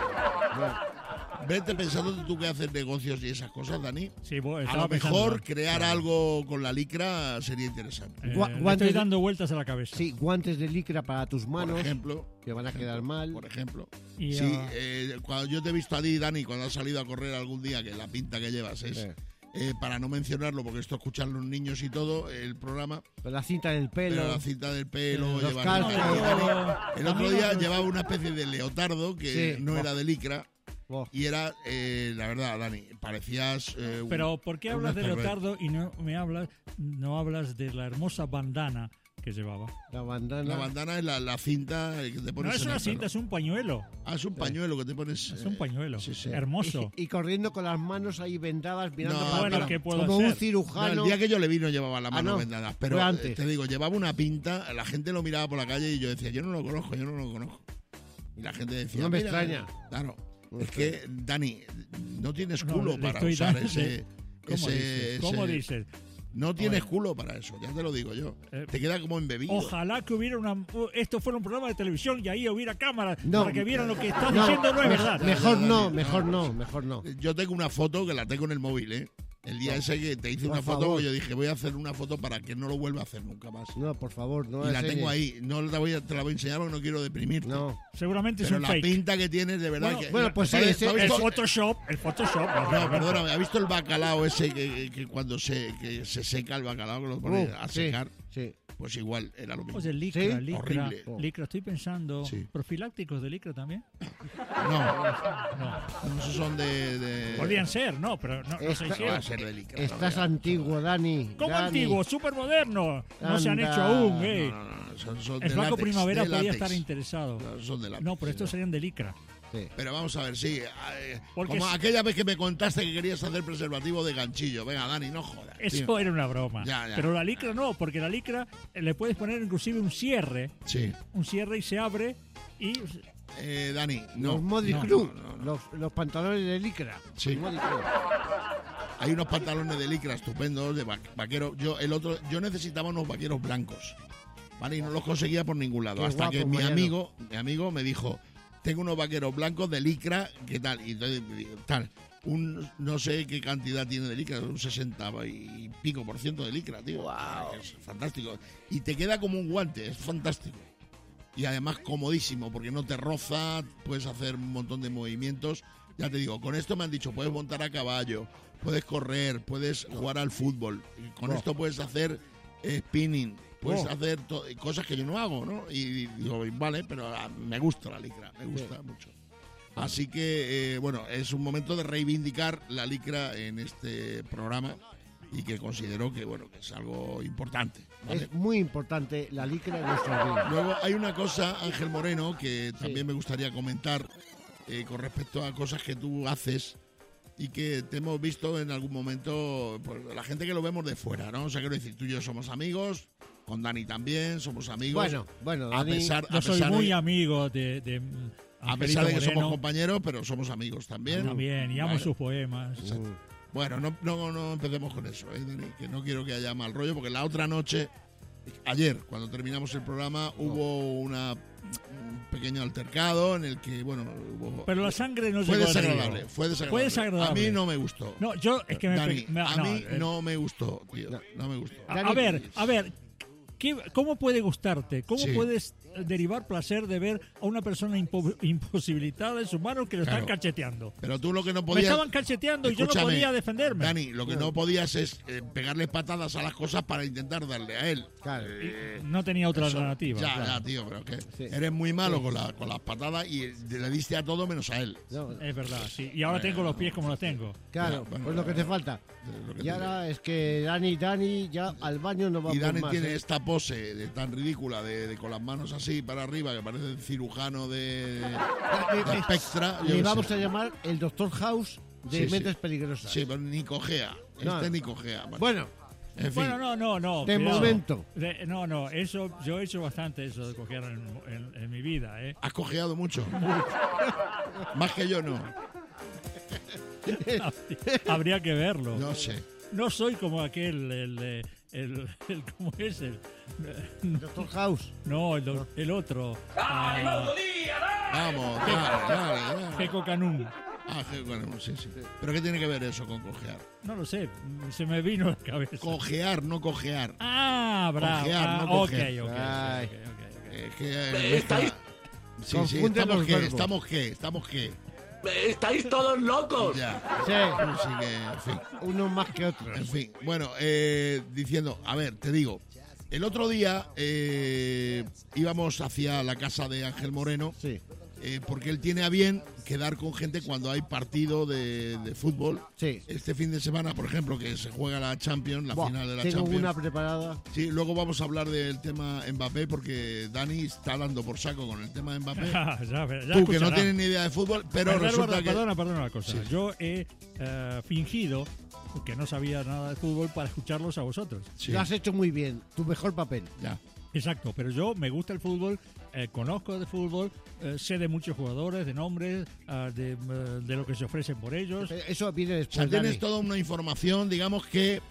[SPEAKER 1] licra. Vete pensando tú que haces negocios y esas cosas, Dani.
[SPEAKER 5] Sí, bo-
[SPEAKER 1] A
[SPEAKER 5] estaba
[SPEAKER 1] lo
[SPEAKER 5] pensando,
[SPEAKER 1] mejor
[SPEAKER 5] ¿no?
[SPEAKER 1] crear
[SPEAKER 5] Claro.
[SPEAKER 1] algo con la licra sería interesante.
[SPEAKER 5] Eh,
[SPEAKER 2] Gua-
[SPEAKER 5] le
[SPEAKER 2] guantes
[SPEAKER 5] estoy
[SPEAKER 2] de-
[SPEAKER 5] dando vueltas a la cabeza.
[SPEAKER 2] Sí, guantes de licra para tus
[SPEAKER 1] Por
[SPEAKER 2] manos,
[SPEAKER 1] ejemplo,
[SPEAKER 2] que van a quedar mal.
[SPEAKER 1] por ejemplo.
[SPEAKER 5] Y,
[SPEAKER 1] Sí,
[SPEAKER 5] ah,
[SPEAKER 1] eh, cuando yo te he visto a ti, Dani, cuando has salido a correr algún día, que la pinta que llevas es,
[SPEAKER 2] Sí.
[SPEAKER 1] eh, para no mencionarlo, porque esto escuchan los niños y todo, el programa,
[SPEAKER 2] Con la cinta en el pelo.
[SPEAKER 1] pero la cinta del pelo,
[SPEAKER 2] Los
[SPEAKER 1] lleva-
[SPEAKER 2] calzos.
[SPEAKER 1] el otro
[SPEAKER 5] Amigos,
[SPEAKER 1] día
[SPEAKER 5] los-
[SPEAKER 1] llevaba una especie de leotardo que
[SPEAKER 2] Sí.
[SPEAKER 1] no
[SPEAKER 2] Oh.
[SPEAKER 1] era de licra
[SPEAKER 2] Oh,
[SPEAKER 1] y era, eh, la verdad, Dani, parecías... eh, un-
[SPEAKER 5] Pero ¿por qué
[SPEAKER 1] un
[SPEAKER 5] hablas de
[SPEAKER 1] Starbucks.
[SPEAKER 5] leotardo y no me hablas, no hablas de la hermosa bandana que llevaba?
[SPEAKER 2] la bandana.
[SPEAKER 1] La bandana es la, la cinta que te
[SPEAKER 5] No
[SPEAKER 1] pones
[SPEAKER 5] es
[SPEAKER 1] en
[SPEAKER 5] una
[SPEAKER 1] el
[SPEAKER 5] cinta,
[SPEAKER 1] pelo.
[SPEAKER 5] es un pañuelo.
[SPEAKER 1] Ah, es un pañuelo que te pones...
[SPEAKER 5] Es un
[SPEAKER 1] eh,
[SPEAKER 5] pañuelo.
[SPEAKER 1] sí, sí.
[SPEAKER 5] Hermoso.
[SPEAKER 2] Y, y corriendo con las manos ahí vendadas, mirando
[SPEAKER 1] No,
[SPEAKER 2] para
[SPEAKER 5] bueno,
[SPEAKER 2] atrás,
[SPEAKER 5] ¿qué puedo
[SPEAKER 2] como
[SPEAKER 5] hacer?
[SPEAKER 2] un
[SPEAKER 1] No,
[SPEAKER 2] cirujano.
[SPEAKER 1] el día que yo le vi no llevaba las
[SPEAKER 2] Ah,
[SPEAKER 1] manos
[SPEAKER 2] no.
[SPEAKER 1] vendadas, pero
[SPEAKER 2] Fue
[SPEAKER 1] eh,
[SPEAKER 2] antes.
[SPEAKER 1] te digo, llevaba una pinta, la gente lo miraba por la calle y yo decía, yo no lo conozco, yo no lo conozco. Y la gente decía,
[SPEAKER 2] No me
[SPEAKER 1] "Mira,
[SPEAKER 2] extraña".
[SPEAKER 1] Claro,
[SPEAKER 2] No me
[SPEAKER 1] es que, Dani, no tienes
[SPEAKER 5] No,
[SPEAKER 1] culo
[SPEAKER 5] le
[SPEAKER 1] para
[SPEAKER 5] estoy
[SPEAKER 1] usar
[SPEAKER 5] dando-
[SPEAKER 1] ese...
[SPEAKER 5] ¿Cómo
[SPEAKER 1] ese-
[SPEAKER 5] dices? ¿Cómo
[SPEAKER 1] ese-
[SPEAKER 5] dices?
[SPEAKER 1] No tienes
[SPEAKER 5] Oye.
[SPEAKER 1] culo para eso, ya te lo digo yo.
[SPEAKER 5] Eh,
[SPEAKER 1] Te queda como embebido.
[SPEAKER 5] Ojalá que hubiera una. Esto fuera un programa de televisión y ahí hubiera cámaras
[SPEAKER 2] No.
[SPEAKER 5] para que vieran lo que estás
[SPEAKER 2] No,
[SPEAKER 5] diciendo, no es
[SPEAKER 2] me-
[SPEAKER 5] verdad.
[SPEAKER 2] Mejor
[SPEAKER 1] Ya, ya,
[SPEAKER 2] no,
[SPEAKER 1] ya,
[SPEAKER 2] mejor
[SPEAKER 1] ya.
[SPEAKER 2] no, mejor no.
[SPEAKER 1] Yo tengo una foto que la tengo en el móvil, ¿eh? El día ese que te hice
[SPEAKER 2] Por
[SPEAKER 1] una foto,
[SPEAKER 2] favor.
[SPEAKER 1] que yo dije, voy a hacer una foto para que no lo vuelva a hacer nunca más.
[SPEAKER 2] No, por favor, no.
[SPEAKER 1] y la
[SPEAKER 2] enseñes.
[SPEAKER 1] tengo ahí. No la voy a- te la voy a enseñar porque no quiero deprimirte.
[SPEAKER 2] No.
[SPEAKER 5] Seguramente es
[SPEAKER 1] Pero
[SPEAKER 5] un
[SPEAKER 1] la
[SPEAKER 5] fake.
[SPEAKER 1] pinta que tienes, de verdad
[SPEAKER 5] Bueno,
[SPEAKER 1] que...
[SPEAKER 2] bueno, pues sí,
[SPEAKER 1] ¿Sabes?
[SPEAKER 2] ese-
[SPEAKER 1] ¿Has
[SPEAKER 5] El
[SPEAKER 1] visto-
[SPEAKER 5] Photoshop, el Photoshop.
[SPEAKER 1] No, perdóname, ¿has visto el bacalao ese que, que cuando se, que se seca el bacalao, que lo pone
[SPEAKER 2] Uh,
[SPEAKER 1] a
[SPEAKER 2] sí,
[SPEAKER 1] secar?
[SPEAKER 2] sí.
[SPEAKER 1] Pues igual, era lo mismo.
[SPEAKER 5] Pues el licra,
[SPEAKER 2] ¿Sí?
[SPEAKER 5] licra,
[SPEAKER 1] Horrible.
[SPEAKER 5] licra. Estoy pensando.
[SPEAKER 1] Sí.
[SPEAKER 5] ¿Profilácticos de licra también?
[SPEAKER 1] No,
[SPEAKER 5] No.
[SPEAKER 1] no, esos son de... de...
[SPEAKER 5] Podrían ser, no, pero no, no se
[SPEAKER 2] Esta-
[SPEAKER 1] No va
[SPEAKER 5] hicieron.
[SPEAKER 1] a ser de licra.
[SPEAKER 2] Estás
[SPEAKER 1] no, ya.
[SPEAKER 2] antiguo, Dani.
[SPEAKER 5] ¿Cómo
[SPEAKER 2] Dani.
[SPEAKER 5] antiguo? Súper moderno. No se han
[SPEAKER 2] Anda.
[SPEAKER 5] hecho aún, eh.
[SPEAKER 1] No, no, no, son, son
[SPEAKER 5] El
[SPEAKER 1] de
[SPEAKER 5] flaco
[SPEAKER 1] látex,
[SPEAKER 5] primavera
[SPEAKER 1] de
[SPEAKER 5] podía
[SPEAKER 1] látex.
[SPEAKER 5] estar interesado.
[SPEAKER 1] No, son de látex.
[SPEAKER 5] No, pero estos serían de licra.
[SPEAKER 2] Sí.
[SPEAKER 1] Pero vamos a ver, sí. eh,
[SPEAKER 5] Porque
[SPEAKER 1] como
[SPEAKER 5] es-
[SPEAKER 1] aquella vez que me contaste que querías hacer preservativo de ganchillo. Venga, Dani, no jodas.
[SPEAKER 5] Eso
[SPEAKER 1] tío.
[SPEAKER 5] era una broma.
[SPEAKER 1] Ya, ya.
[SPEAKER 5] Pero la licra no, porque la licra eh, le puedes poner inclusive un cierre.
[SPEAKER 1] Sí.
[SPEAKER 5] Un cierre y se abre y
[SPEAKER 1] Eh, Dani, no.
[SPEAKER 2] los Modi
[SPEAKER 1] no,
[SPEAKER 2] Crew,
[SPEAKER 1] no, no, no.
[SPEAKER 2] Los, los pantalones de licra.
[SPEAKER 1] Sí.
[SPEAKER 2] Modi Crew.
[SPEAKER 1] Hay unos pantalones de licra estupendos, de va- vaquero. Yo el otro, yo necesitaba unos vaqueros blancos, ¿vale? Y no los conseguía por ningún lado.
[SPEAKER 2] Qué
[SPEAKER 1] hasta
[SPEAKER 2] guapo,
[SPEAKER 1] que mi
[SPEAKER 2] Mariano.
[SPEAKER 1] amigo, mi amigo me dijo, tengo unos vaqueros blancos de licra, ¿qué tal? Y entonces, digo, tal, un no sé qué cantidad tiene de licra, un sesenta y pico por ciento de licra, tío. Es fantástico. Y te queda como un guante, es fantástico. Y además comodísimo, porque no te roza, puedes hacer un montón de movimientos. Ya te digo, con esto me han dicho, puedes montar a caballo, puedes correr, puedes jugar al fútbol. Y con
[SPEAKER 2] Oh.
[SPEAKER 1] esto puedes hacer eh, spinning, puedes
[SPEAKER 2] Oh.
[SPEAKER 1] hacer to- cosas que yo no hago, ¿no? Y digo, vale, pero ah, me gusta la licra, me gusta mucho. Así que, eh, bueno, es un momento de reivindicar la licra en este programa y que considero que, bueno, que es algo importante. ¿vale?
[SPEAKER 2] Es muy importante la licra en nuestras vidas.
[SPEAKER 1] Luego hay una cosa, Ángel Moreno, que también me gustaría comentar eh, con respecto a cosas que tú haces y que te hemos visto en algún momento, pues, la gente que lo vemos de fuera, ¿no? O sea, quiero decir, tú y yo somos amigos, con Dani también somos amigos.
[SPEAKER 2] Bueno, bueno,
[SPEAKER 1] a
[SPEAKER 2] Dani,
[SPEAKER 1] pesar, a
[SPEAKER 5] yo soy
[SPEAKER 1] pesar
[SPEAKER 5] muy
[SPEAKER 1] de,
[SPEAKER 5] amigo de, de mm,
[SPEAKER 1] a
[SPEAKER 5] Angelito
[SPEAKER 1] pesar de que somos
[SPEAKER 5] Moreno.
[SPEAKER 1] compañeros, pero somos amigos también.
[SPEAKER 5] También, y amo
[SPEAKER 1] Vale.
[SPEAKER 5] sus poemas.
[SPEAKER 1] Exacto. Bueno, no, no, no empecemos con eso, ¿eh, Dani? Que no quiero que haya mal rollo, porque la otra noche, ayer, cuando terminamos el programa, hubo una un pequeño altercado en el que, bueno, hubo,
[SPEAKER 5] Pero la sangre no
[SPEAKER 1] fue
[SPEAKER 5] llegó al
[SPEAKER 1] desagradable,
[SPEAKER 5] río.
[SPEAKER 1] fue desagradable.
[SPEAKER 5] Fue desagradable.
[SPEAKER 1] A mí no me gustó.
[SPEAKER 5] No, yo es que me...
[SPEAKER 1] Dani,
[SPEAKER 5] me-
[SPEAKER 1] a
[SPEAKER 5] no,
[SPEAKER 1] mí
[SPEAKER 5] eh,
[SPEAKER 1] no me gustó, tío. No me gustó.
[SPEAKER 5] A, a ver, a ver, ¿qué, ¿cómo puede gustarte? ¿Cómo
[SPEAKER 1] Sí.
[SPEAKER 5] puedes derivar placer de ver a una persona impo- imposibilitada en sus manos que lo
[SPEAKER 1] Claro.
[SPEAKER 5] están cacheteando?
[SPEAKER 1] Pero tú lo que no
[SPEAKER 5] Me
[SPEAKER 1] podías...
[SPEAKER 5] estaban cacheteando y yo no
[SPEAKER 1] Escúchame,
[SPEAKER 5] podía defenderme.
[SPEAKER 1] Dani, lo que no podías es eh, pegarle patadas a las cosas para intentar darle a él.
[SPEAKER 2] Claro.
[SPEAKER 1] Eh,
[SPEAKER 5] No tenía otra
[SPEAKER 1] eso-
[SPEAKER 5] alternativa.
[SPEAKER 1] Ya,
[SPEAKER 5] claro.
[SPEAKER 1] ya, tío, pero que
[SPEAKER 2] Sí.
[SPEAKER 1] eres muy malo con, la, con las patadas y le diste a todo menos a él.
[SPEAKER 2] No,
[SPEAKER 5] Es verdad, sí. Y ahora tengo los pies como los tengo.
[SPEAKER 2] claro,
[SPEAKER 1] Ya, bueno,
[SPEAKER 2] pues lo que te falta.
[SPEAKER 1] Es lo que
[SPEAKER 2] Y
[SPEAKER 1] te
[SPEAKER 2] ahora es que Dani, Dani, ya al baño no va
[SPEAKER 1] Y Dani
[SPEAKER 2] más.
[SPEAKER 1] tiene
[SPEAKER 2] ¿eh?
[SPEAKER 1] esta pose de tan ridícula de, de con las manos así para arriba que parece el cirujano de, de Spectra. yo
[SPEAKER 2] Le
[SPEAKER 1] qué
[SPEAKER 2] vamos
[SPEAKER 1] sé.
[SPEAKER 2] a llamar el Doctor House de
[SPEAKER 1] Sí, sí.
[SPEAKER 2] Mentes Peligrosas.
[SPEAKER 1] Sí, pero ni cojea.
[SPEAKER 2] No.
[SPEAKER 1] Este ni cojea. Bueno,
[SPEAKER 2] Bueno,
[SPEAKER 1] en fin.
[SPEAKER 5] Bueno, no, no, no.
[SPEAKER 2] De
[SPEAKER 5] cuidado.
[SPEAKER 2] momento.
[SPEAKER 5] De- no, no, eso, yo he hecho bastante eso de coger en, en- en mi vida, ¿eh?
[SPEAKER 1] Has cojeado mucho. Más que yo no.
[SPEAKER 5] Habría que verlo.
[SPEAKER 1] No sé.
[SPEAKER 5] No soy como aquel, el, el, el, el- ¿cómo es el?
[SPEAKER 2] Doctor House.
[SPEAKER 5] No, el, do- el otro. ah,
[SPEAKER 1] Vamos, dale, dale, dale.
[SPEAKER 5] Keiko Canún.
[SPEAKER 1] Ah, je- bueno, sí, sí. ¿Pero qué tiene que ver eso con cojear?
[SPEAKER 5] No lo sé, se me vino a la cabeza.
[SPEAKER 1] Cojear, no cojear.
[SPEAKER 5] Ah, bravo.
[SPEAKER 1] Cojear,
[SPEAKER 5] Ah,
[SPEAKER 1] no
[SPEAKER 5] ok,
[SPEAKER 1] cojear.
[SPEAKER 5] ok, ok,
[SPEAKER 2] Ay.
[SPEAKER 5] ok, ok, ok.
[SPEAKER 1] Es que eh, mezcla- Sí, sí,
[SPEAKER 2] Confunde
[SPEAKER 1] estamos
[SPEAKER 2] los
[SPEAKER 1] qué,
[SPEAKER 2] verbos.
[SPEAKER 1] estamos qué, estamos qué.
[SPEAKER 6] ¡Estáis todos locos!
[SPEAKER 1] Ya.
[SPEAKER 2] Sí,
[SPEAKER 1] Así que, en fin.
[SPEAKER 2] uno más que otro.
[SPEAKER 1] En fin, bueno, eh, diciendo, a ver, te digo, el otro día eh, íbamos hacia la casa de Ángel Moreno,
[SPEAKER 2] Sí,
[SPEAKER 1] eh, porque él tiene a bien quedar con gente cuando hay partido de, de fútbol.
[SPEAKER 2] sí.
[SPEAKER 1] Este fin de semana, por ejemplo, que se juega la Champions, la
[SPEAKER 2] Buah,
[SPEAKER 1] final de la
[SPEAKER 2] tengo
[SPEAKER 1] Champions.
[SPEAKER 2] una preparada.
[SPEAKER 1] Sí, luego vamos a hablar del tema Mbappé, porque Dani está dando por saco con el tema Mbappé.
[SPEAKER 5] Ya, ya, ya
[SPEAKER 1] Tú, que no
[SPEAKER 5] escucharás.
[SPEAKER 1] tienes ni idea de fútbol, pero
[SPEAKER 5] Perdona,
[SPEAKER 1] resulta
[SPEAKER 5] perdona,
[SPEAKER 1] que...
[SPEAKER 5] perdona, perdona una cosa.
[SPEAKER 1] Sí.
[SPEAKER 5] Yo he eh, fingido que no sabía nada de fútbol para escucharlos a vosotros.
[SPEAKER 1] Sí,
[SPEAKER 2] Lo has hecho muy bien. Tu mejor papel.
[SPEAKER 1] ya.
[SPEAKER 5] Exacto, pero yo me gusta el fútbol, eh, conozco de fútbol, eh, sé de muchos jugadores, de nombres, ah, de, eh, de lo que se ofrecen por ellos.
[SPEAKER 2] Eso viene
[SPEAKER 1] O
[SPEAKER 2] después.
[SPEAKER 1] sea, tienes
[SPEAKER 2] Dani.
[SPEAKER 1] toda una información, digamos, que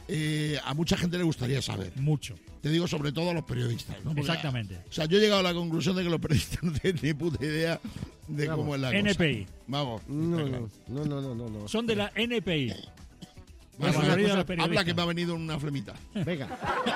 [SPEAKER 1] eh, a mucha gente le gustaría saber.
[SPEAKER 5] Mucho.
[SPEAKER 1] Te digo sobre todo a los periodistas, ¿no? Porque,
[SPEAKER 5] Exactamente.
[SPEAKER 1] O sea, yo he llegado a la conclusión de que los periodistas no tienen ni puta idea de
[SPEAKER 2] Vamos,
[SPEAKER 1] cómo es la
[SPEAKER 5] N P I.
[SPEAKER 1] cosa. Vamos.
[SPEAKER 2] No,
[SPEAKER 1] está claro.
[SPEAKER 2] no, no, no, no, no.
[SPEAKER 5] Son de la N P I. La
[SPEAKER 1] Bueno,
[SPEAKER 5] mayoría de
[SPEAKER 1] habla
[SPEAKER 5] los periodistas.
[SPEAKER 1] que me ha venido una flemita.
[SPEAKER 2] Venga.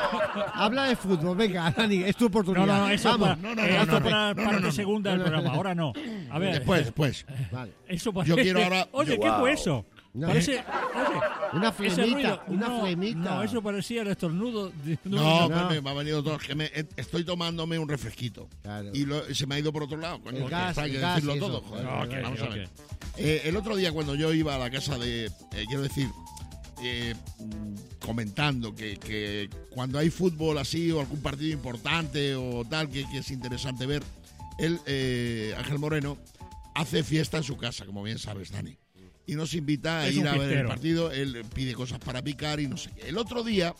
[SPEAKER 2] Habla de fútbol. Venga, Dani, es tu
[SPEAKER 5] No,
[SPEAKER 2] oportunidad.
[SPEAKER 5] no, no, eso
[SPEAKER 2] Vamos.
[SPEAKER 5] para,
[SPEAKER 1] no, no,
[SPEAKER 5] esto
[SPEAKER 1] no, no,
[SPEAKER 5] para
[SPEAKER 1] no,
[SPEAKER 5] parte
[SPEAKER 1] no, no.
[SPEAKER 5] segunda del programa. Ahora no. A ver.
[SPEAKER 1] Después, después.
[SPEAKER 2] Vale.
[SPEAKER 5] Eso parece...
[SPEAKER 1] Yo quiero ahora-
[SPEAKER 5] Oye,
[SPEAKER 1] yo-
[SPEAKER 5] ¿qué
[SPEAKER 6] Wow.
[SPEAKER 5] fue eso?
[SPEAKER 2] No,
[SPEAKER 5] Parece... Oye,
[SPEAKER 2] Una
[SPEAKER 5] ese
[SPEAKER 2] flemita,
[SPEAKER 5] ruido...
[SPEAKER 2] una
[SPEAKER 5] no,
[SPEAKER 2] flemita.
[SPEAKER 5] No, eso parecía el estornudo de...
[SPEAKER 1] No,
[SPEAKER 2] no.
[SPEAKER 1] me, me ha venido todo. Es que me, eh, estoy tomándome un refresquito.
[SPEAKER 2] Claro.
[SPEAKER 1] Y lo- se me ha ido por otro lado. Coño,
[SPEAKER 2] El
[SPEAKER 1] porque
[SPEAKER 2] gas,
[SPEAKER 1] esto hay
[SPEAKER 2] el
[SPEAKER 1] que
[SPEAKER 2] gas
[SPEAKER 1] decirlo
[SPEAKER 2] y eso.
[SPEAKER 1] todo. Joder,
[SPEAKER 5] Ok,
[SPEAKER 1] vamos a
[SPEAKER 5] ok.
[SPEAKER 1] ver. Eh, el otro día cuando yo iba a la casa de, eh, quiero decir, eh, mm, comentando que, que cuando hay fútbol así o algún partido importante o tal que, que es interesante ver, él, eh, Ángel Moreno, hace fiesta en su casa, como bien sabes, Dani. Y nos invita a
[SPEAKER 5] Es
[SPEAKER 1] ir
[SPEAKER 5] un
[SPEAKER 1] a ver el
[SPEAKER 5] fiestero.
[SPEAKER 1] partido, él pide cosas para picar y no sé qué. El otro día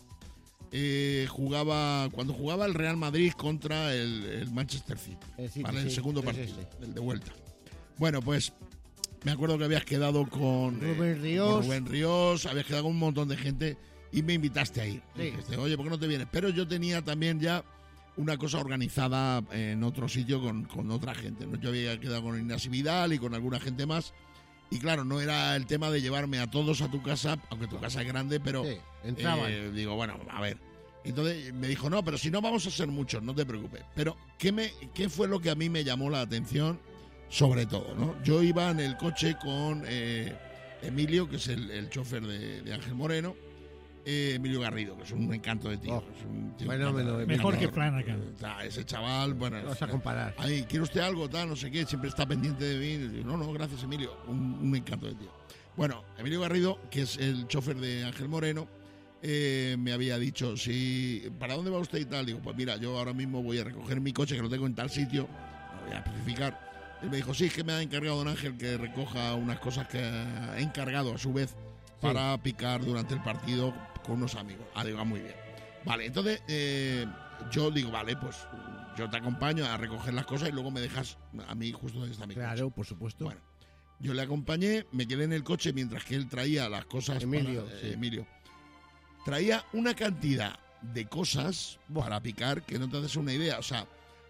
[SPEAKER 1] eh, jugaba, cuando jugaba el Real Madrid contra el, el Manchester City,
[SPEAKER 2] El City,
[SPEAKER 1] ¿vale? El
[SPEAKER 2] sí,
[SPEAKER 1] segundo
[SPEAKER 2] es
[SPEAKER 1] partido,
[SPEAKER 2] ese.
[SPEAKER 1] el de vuelta. Bueno, pues me acuerdo que habías quedado con eh,
[SPEAKER 2] Rubén Ríos.
[SPEAKER 1] con Rubén Ríos, habías quedado con un montón de gente y me invitaste a ir.
[SPEAKER 2] Sí.
[SPEAKER 1] Dijiste, oye, ¿por qué no te vienes? Pero yo tenía también ya una cosa organizada en otro sitio con, con otra gente, ¿no? Yo había quedado con Ignacio Vidal y con alguna gente más. Y claro, no era el tema de llevarme a todos a tu casa, aunque tu casa es grande, pero
[SPEAKER 2] Sí, entraban.
[SPEAKER 1] eh, digo, bueno, a ver. Entonces me dijo, no, pero si no vamos a ser muchos, no te preocupes. Pero, ¿qué, me, qué fue lo que a mí me llamó la atención? Sobre todo, ¿no? Yo iba en el coche con eh, Emilio, que es el, el chofer de, de Ángel Moreno, eh, Emilio Garrido, que es un encanto de tío.
[SPEAKER 2] Oh,
[SPEAKER 1] es un tío
[SPEAKER 2] fenómeno,
[SPEAKER 1] encantador.
[SPEAKER 5] Mejor que
[SPEAKER 1] Encantador.
[SPEAKER 5] Flanagan.
[SPEAKER 1] Ah, ese chaval, bueno.
[SPEAKER 2] No vas a comparar.
[SPEAKER 1] Ahí, ¿quiere usted algo? Tal, no sé qué, siempre está pendiente de mí. Y digo, no, no, gracias, Emilio. Un, un encanto de tío. Bueno, Emilio Garrido, que es el chofer de Ángel Moreno, eh, me había dicho, si, ¿para dónde va usted y tal? Digo, pues mira, yo ahora mismo voy a recoger mi coche, que lo tengo en tal sitio, lo voy a especificar. Él me dijo, sí, es que me ha encargado don Ángel que recoja unas cosas que ha encargado a su vez para picar durante el partido con unos amigos. Ah, digo, ah, muy bien. Vale, entonces eh, yo digo, vale, pues yo te acompaño a recoger las cosas y luego me dejas a mí justo donde está mi coche.
[SPEAKER 2] Claro, por supuesto.
[SPEAKER 1] Bueno, yo le acompañé, me quedé en el coche mientras que él traía las cosas.
[SPEAKER 2] Emilio,
[SPEAKER 1] para- eh,
[SPEAKER 2] sí.
[SPEAKER 1] Emilio. Traía una cantidad de cosas para picar que no te haces una idea. O sea,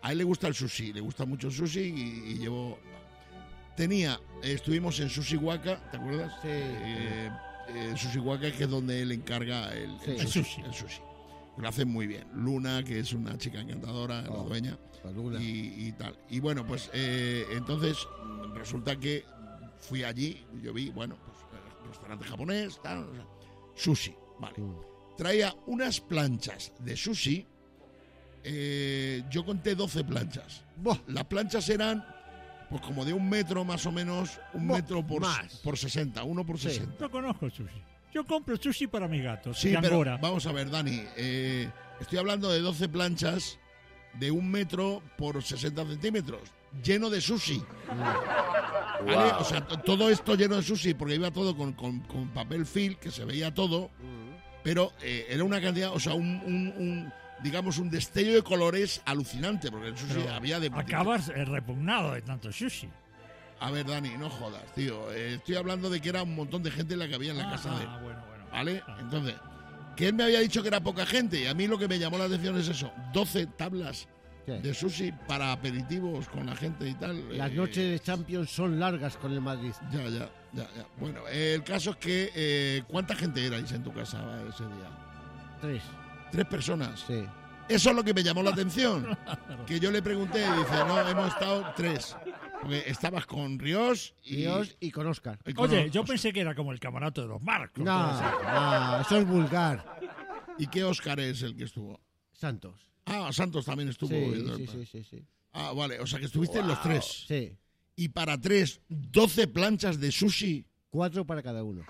[SPEAKER 1] A él le gusta el sushi, le gusta mucho el sushi y, y llevó... Tenía, eh, estuvimos en Sushi Waka, ¿te acuerdas?
[SPEAKER 2] Sí.
[SPEAKER 1] Eh, eh, Sushi Waka, que es donde él encarga el, el,
[SPEAKER 2] Sí.
[SPEAKER 1] sushi,
[SPEAKER 5] El sushi.
[SPEAKER 1] el sushi. Lo hacen muy bien. Luna, que es una chica encantadora, la
[SPEAKER 2] Oh,
[SPEAKER 1] dueña,
[SPEAKER 2] la Luna.
[SPEAKER 1] y, y tal. Y bueno, pues eh, entonces mm, resulta que fui allí, yo vi, bueno, pues eh, restaurante japonés, tal, o sea, sushi, vale.
[SPEAKER 2] Mm.
[SPEAKER 1] Traía unas planchas de sushi, eh, yo conté doce planchas.
[SPEAKER 2] Buah,
[SPEAKER 1] Las planchas eran pues como de un metro más o menos, un
[SPEAKER 2] Bo-
[SPEAKER 1] metro por,
[SPEAKER 2] más.
[SPEAKER 1] por sesenta, uno por
[SPEAKER 2] Sí.
[SPEAKER 1] sesenta.
[SPEAKER 5] No conozco el sushi. Yo compro sushi para mis gatos.
[SPEAKER 1] Sí,
[SPEAKER 5] de
[SPEAKER 1] pero
[SPEAKER 5] Angora.
[SPEAKER 1] vamos a ver, Dani, eh, estoy hablando de doce planchas de un metro por sesenta centímetros, lleno de sushi. ¿Vale? O sea, t- todo esto lleno de sushi, porque iba todo con, con- con papel film, que se veía todo, pero eh, era una cantidad, o sea, un, un- un, digamos, un destello de colores alucinante, porque el sushi
[SPEAKER 5] Pero
[SPEAKER 1] había de...
[SPEAKER 5] acabas eh, repugnado de tanto sushi.
[SPEAKER 1] A ver, Dani, no jodas, tío. Eh, estoy hablando de que era un montón de gente la que había en la
[SPEAKER 5] Ah,
[SPEAKER 1] casa de él.
[SPEAKER 5] ah, bueno, bueno.
[SPEAKER 1] ¿Vale?
[SPEAKER 5] Ah.
[SPEAKER 1] Entonces, que él me había dicho que era poca gente, y a mí lo que me llamó la atención es eso, doce tablas
[SPEAKER 2] ¿qué?
[SPEAKER 1] de sushi para aperitivos con la gente y tal.
[SPEAKER 2] Las
[SPEAKER 1] eh,
[SPEAKER 2] noches de Champions son largas con el Madrid.
[SPEAKER 1] Ya, ya, ya, ya. Bueno, eh, el caso es que, eh, ¿cuánta gente erais en tu casa ese día?
[SPEAKER 2] Tres.
[SPEAKER 1] Tres personas.
[SPEAKER 2] Sí.
[SPEAKER 1] Eso es lo que me llamó la atención. Que yo le pregunté, y dice, no, hemos estado tres. Porque estabas con Ríos y...
[SPEAKER 2] Dios y con Oscar.
[SPEAKER 1] y con
[SPEAKER 5] Oye,
[SPEAKER 1] Os-
[SPEAKER 5] yo pensé que era como el camarato de los Marcos.
[SPEAKER 2] No, no, eso es vulgar.
[SPEAKER 1] ¿Y qué Óscar es el que estuvo?
[SPEAKER 2] Santos.
[SPEAKER 1] Ah, Santos también estuvo.
[SPEAKER 2] Sí,
[SPEAKER 1] viendo el
[SPEAKER 2] sí,
[SPEAKER 1] plan.
[SPEAKER 2] sí, sí, sí.
[SPEAKER 1] Ah, vale, o sea que estuviste en los tres.
[SPEAKER 2] Sí.
[SPEAKER 1] Y para tres, doce planchas de sushi.
[SPEAKER 2] Cuatro para cada uno.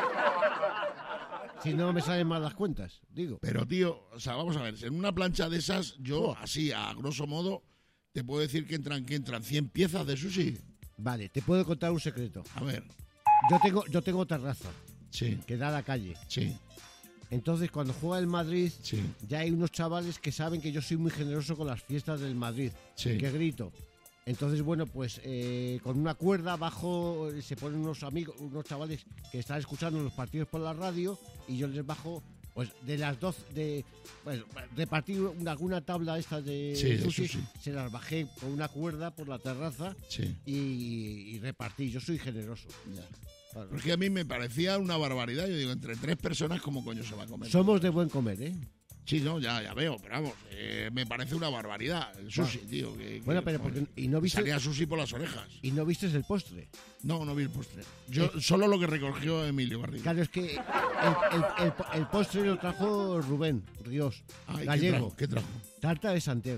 [SPEAKER 2] Si no me salen mal las cuentas, digo.
[SPEAKER 1] Pero, tío, o sea, vamos a ver, en una plancha de esas, yo, así, a grosso modo, te puedo decir que entran, que entran cien piezas de sushi.
[SPEAKER 2] Vale, te puedo contar un secreto.
[SPEAKER 1] A ver,
[SPEAKER 2] Yo tengo, yo tengo terraza
[SPEAKER 1] sí,
[SPEAKER 2] que da a la calle.
[SPEAKER 1] sí,
[SPEAKER 2] Entonces, cuando juega el Madrid,
[SPEAKER 1] sí,
[SPEAKER 2] ya hay unos chavales que saben que yo soy muy generoso con las fiestas del Madrid.
[SPEAKER 1] sí.
[SPEAKER 2] Que grito. Entonces, bueno, pues eh, con una cuerda bajo, eh, se ponen unos amigos, unos chavales que están escuchando los partidos por la radio y yo les bajo, pues de las dos, de, bueno, repartir una, alguna tabla esta de
[SPEAKER 1] Sí, de
[SPEAKER 2] sushi,
[SPEAKER 1] sushi.
[SPEAKER 2] se las bajé con una cuerda por la terraza
[SPEAKER 1] Sí.
[SPEAKER 2] y, y repartí. Yo soy generoso. Claro.
[SPEAKER 1] Porque a mí me parecía una barbaridad. Yo digo, entre tres personas, ¿cómo coño se va a comer?
[SPEAKER 2] Somos de buen comer, ¿eh?
[SPEAKER 1] Sí, no, ya, ya veo, pero vamos, eh, me parece una barbaridad el sushi, tío. Que, que,
[SPEAKER 2] Bueno, pero
[SPEAKER 1] joder,
[SPEAKER 2] porque- y no viste-
[SPEAKER 1] salía sushi por las orejas.
[SPEAKER 2] Y no viste el postre.
[SPEAKER 1] No, no vi el postre. Yo solo lo que recogió Emilio Garrido.
[SPEAKER 2] Claro, es que el, el- el- el postre lo trajo Rubén Ríos,
[SPEAKER 1] Ay, ¿qué
[SPEAKER 2] gallego.
[SPEAKER 1] trajo? ¿Qué trajo?
[SPEAKER 2] Tarta de Santiago.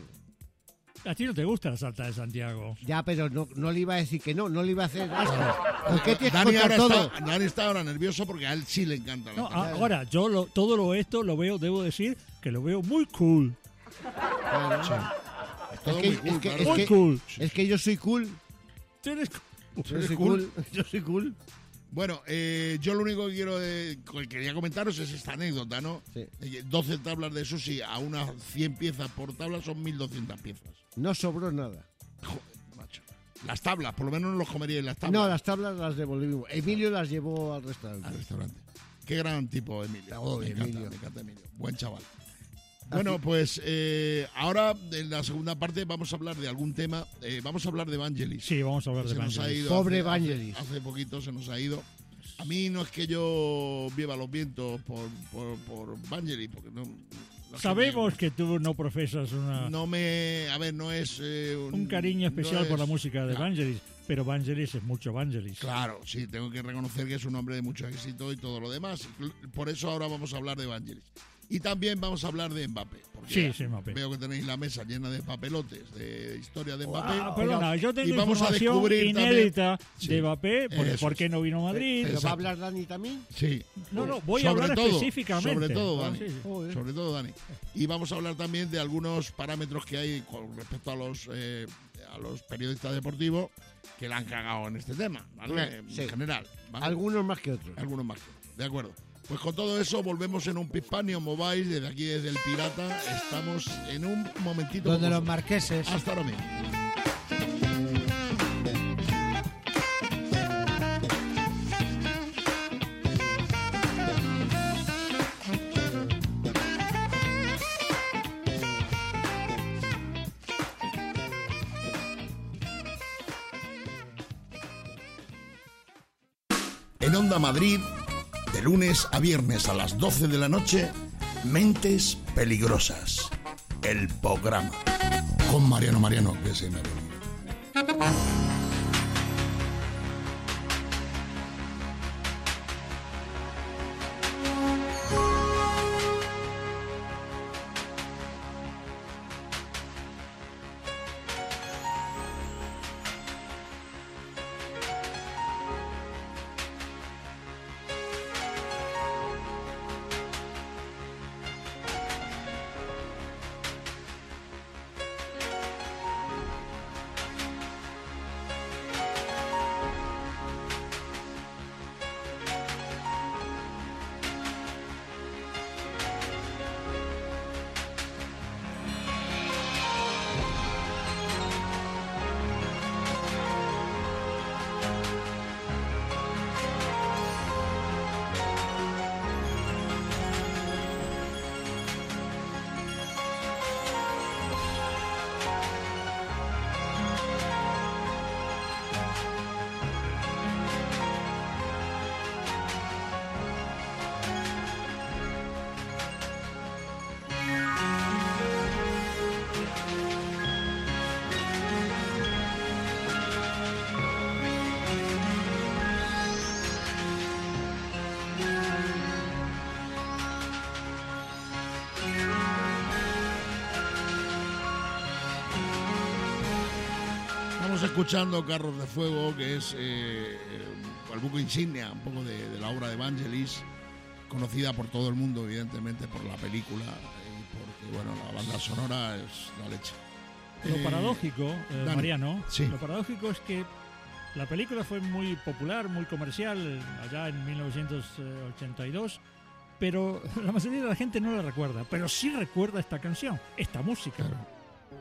[SPEAKER 5] A ti no te gusta la salta de Santiago.
[SPEAKER 2] Ya, pero no, no le iba a decir que no, no le iba a hacer asco. ¿Por qué tienes que
[SPEAKER 1] Dani
[SPEAKER 2] contar
[SPEAKER 1] ahora,
[SPEAKER 2] todo?
[SPEAKER 1] está, Dani está ahora nervioso porque a él sí le encanta la
[SPEAKER 5] No,
[SPEAKER 1] tarta.
[SPEAKER 5] ahora, yo lo, todo lo esto lo veo, debo decir, que lo veo muy cool.
[SPEAKER 2] Claro.
[SPEAKER 1] Es todo
[SPEAKER 2] Es que-
[SPEAKER 1] muy cool,
[SPEAKER 2] es que-
[SPEAKER 1] claro.
[SPEAKER 2] es
[SPEAKER 5] Muy
[SPEAKER 2] que-
[SPEAKER 5] cool.
[SPEAKER 2] Es que yo soy cool.
[SPEAKER 5] Tú eres cool.
[SPEAKER 2] Yo
[SPEAKER 1] ¿Eres
[SPEAKER 2] soy
[SPEAKER 1] cool?
[SPEAKER 2] cool. Yo soy cool.
[SPEAKER 1] Bueno, eh, yo lo único que quiero eh, que quería comentaros es esta anécdota, ¿no?
[SPEAKER 2] Sí.
[SPEAKER 1] Eh, doce tablas de sushi a unas cien piezas por tabla son mil doscientas piezas.
[SPEAKER 2] No sobró nada.
[SPEAKER 1] Joder, macho. Las tablas, por lo menos no los comeríais las tablas.
[SPEAKER 2] No, las tablas las devolvimos. Emilio las llevó al restaurante.
[SPEAKER 1] Al restaurante. Qué gran tipo, Emilio.
[SPEAKER 2] Oh,
[SPEAKER 1] me, encanta,
[SPEAKER 2] Emilio.
[SPEAKER 1] me encanta Emilio. Buen chaval. Bueno, pues eh, ahora en la segunda parte vamos a hablar de algún tema. eh, vamos a hablar de Vangelis.
[SPEAKER 5] Sí, vamos a hablar
[SPEAKER 1] Se
[SPEAKER 5] de
[SPEAKER 1] nos ha
[SPEAKER 5] Vangelis.
[SPEAKER 1] ido
[SPEAKER 2] Pobre
[SPEAKER 1] hace-
[SPEAKER 2] Vangelis.
[SPEAKER 1] Hace, hace poquito se nos ha ido. A mí no es que yo viva los vientos por, por, por Vangelis, porque no. no es
[SPEAKER 5] Sabemos
[SPEAKER 1] me-
[SPEAKER 5] que tú no profesas una,
[SPEAKER 1] No me. A ver, no es. eh,
[SPEAKER 5] un cariño
[SPEAKER 1] no
[SPEAKER 5] especial por la
[SPEAKER 1] es-
[SPEAKER 5] música de
[SPEAKER 1] Claro.
[SPEAKER 5] Vangelis, pero Vangelis es mucho Vangelis.
[SPEAKER 1] Claro, sí, tengo que reconocer que es un hombre de mucho éxito y todo lo demás. Por eso ahora vamos a hablar de Vangelis. Y también vamos a hablar de Mbappé. Porque
[SPEAKER 5] Sí, sí, Mbappé.
[SPEAKER 1] Veo que tenéis la mesa llena de papelotes, de historia de Mbappé.
[SPEAKER 5] Ah, perdona, yo
[SPEAKER 1] y
[SPEAKER 5] tengo
[SPEAKER 1] vamos a
[SPEAKER 5] información
[SPEAKER 1] descubrir
[SPEAKER 5] inédita
[SPEAKER 1] Sí.
[SPEAKER 5] de Mbappé, por,
[SPEAKER 1] Eso
[SPEAKER 5] por
[SPEAKER 1] es.
[SPEAKER 5] qué no vino a Madrid.
[SPEAKER 2] ¿Pero va
[SPEAKER 1] Exacto.
[SPEAKER 2] a hablar Dani también?
[SPEAKER 1] Sí.
[SPEAKER 5] No, no, voy a
[SPEAKER 1] Sobre
[SPEAKER 5] hablar
[SPEAKER 1] todo,
[SPEAKER 5] específicamente.
[SPEAKER 1] Sobre todo,
[SPEAKER 5] Ah,
[SPEAKER 1] Dani.
[SPEAKER 5] sí, sí.
[SPEAKER 2] Joder.
[SPEAKER 1] Sobre todo, Dani. Y vamos a hablar también de algunos parámetros que hay con respecto a los eh, a los periodistas deportivos que la han cagado en este tema, ¿vale? En
[SPEAKER 2] Sí.
[SPEAKER 1] general. ¿vale?
[SPEAKER 2] Algunos más que otros.
[SPEAKER 1] Algunos más. De acuerdo. Pues con todo eso volvemos en un Pispanio Mobile, desde aquí, desde el Pirata. Estamos en un momentito.
[SPEAKER 7] Donde
[SPEAKER 1] con
[SPEAKER 7] los
[SPEAKER 1] vosotros.
[SPEAKER 7] marqueses.
[SPEAKER 1] Hasta ahora mismo. En Onda Madrid, de lunes a viernes a las doce de la noche, Mentes Peligrosas, el programa. Con Mariano Mariano, que se me ha venido. Escuchando Carros de Fuego, que es eh, el buque insignia un poco de, de la obra de Vangelis, conocida por todo el mundo, evidentemente, por la película y porque, bueno, la banda sonora es la leche.
[SPEAKER 5] Lo
[SPEAKER 1] eh,
[SPEAKER 5] paradójico, eh,
[SPEAKER 1] Dani,
[SPEAKER 5] Mariano,
[SPEAKER 1] sí.
[SPEAKER 5] lo paradójico es que la película fue muy popular, muy comercial, allá en mil novecientos ochenta y dos, pero la mayoría de la gente no la recuerda, pero sí recuerda esta canción, esta música.
[SPEAKER 1] Claro.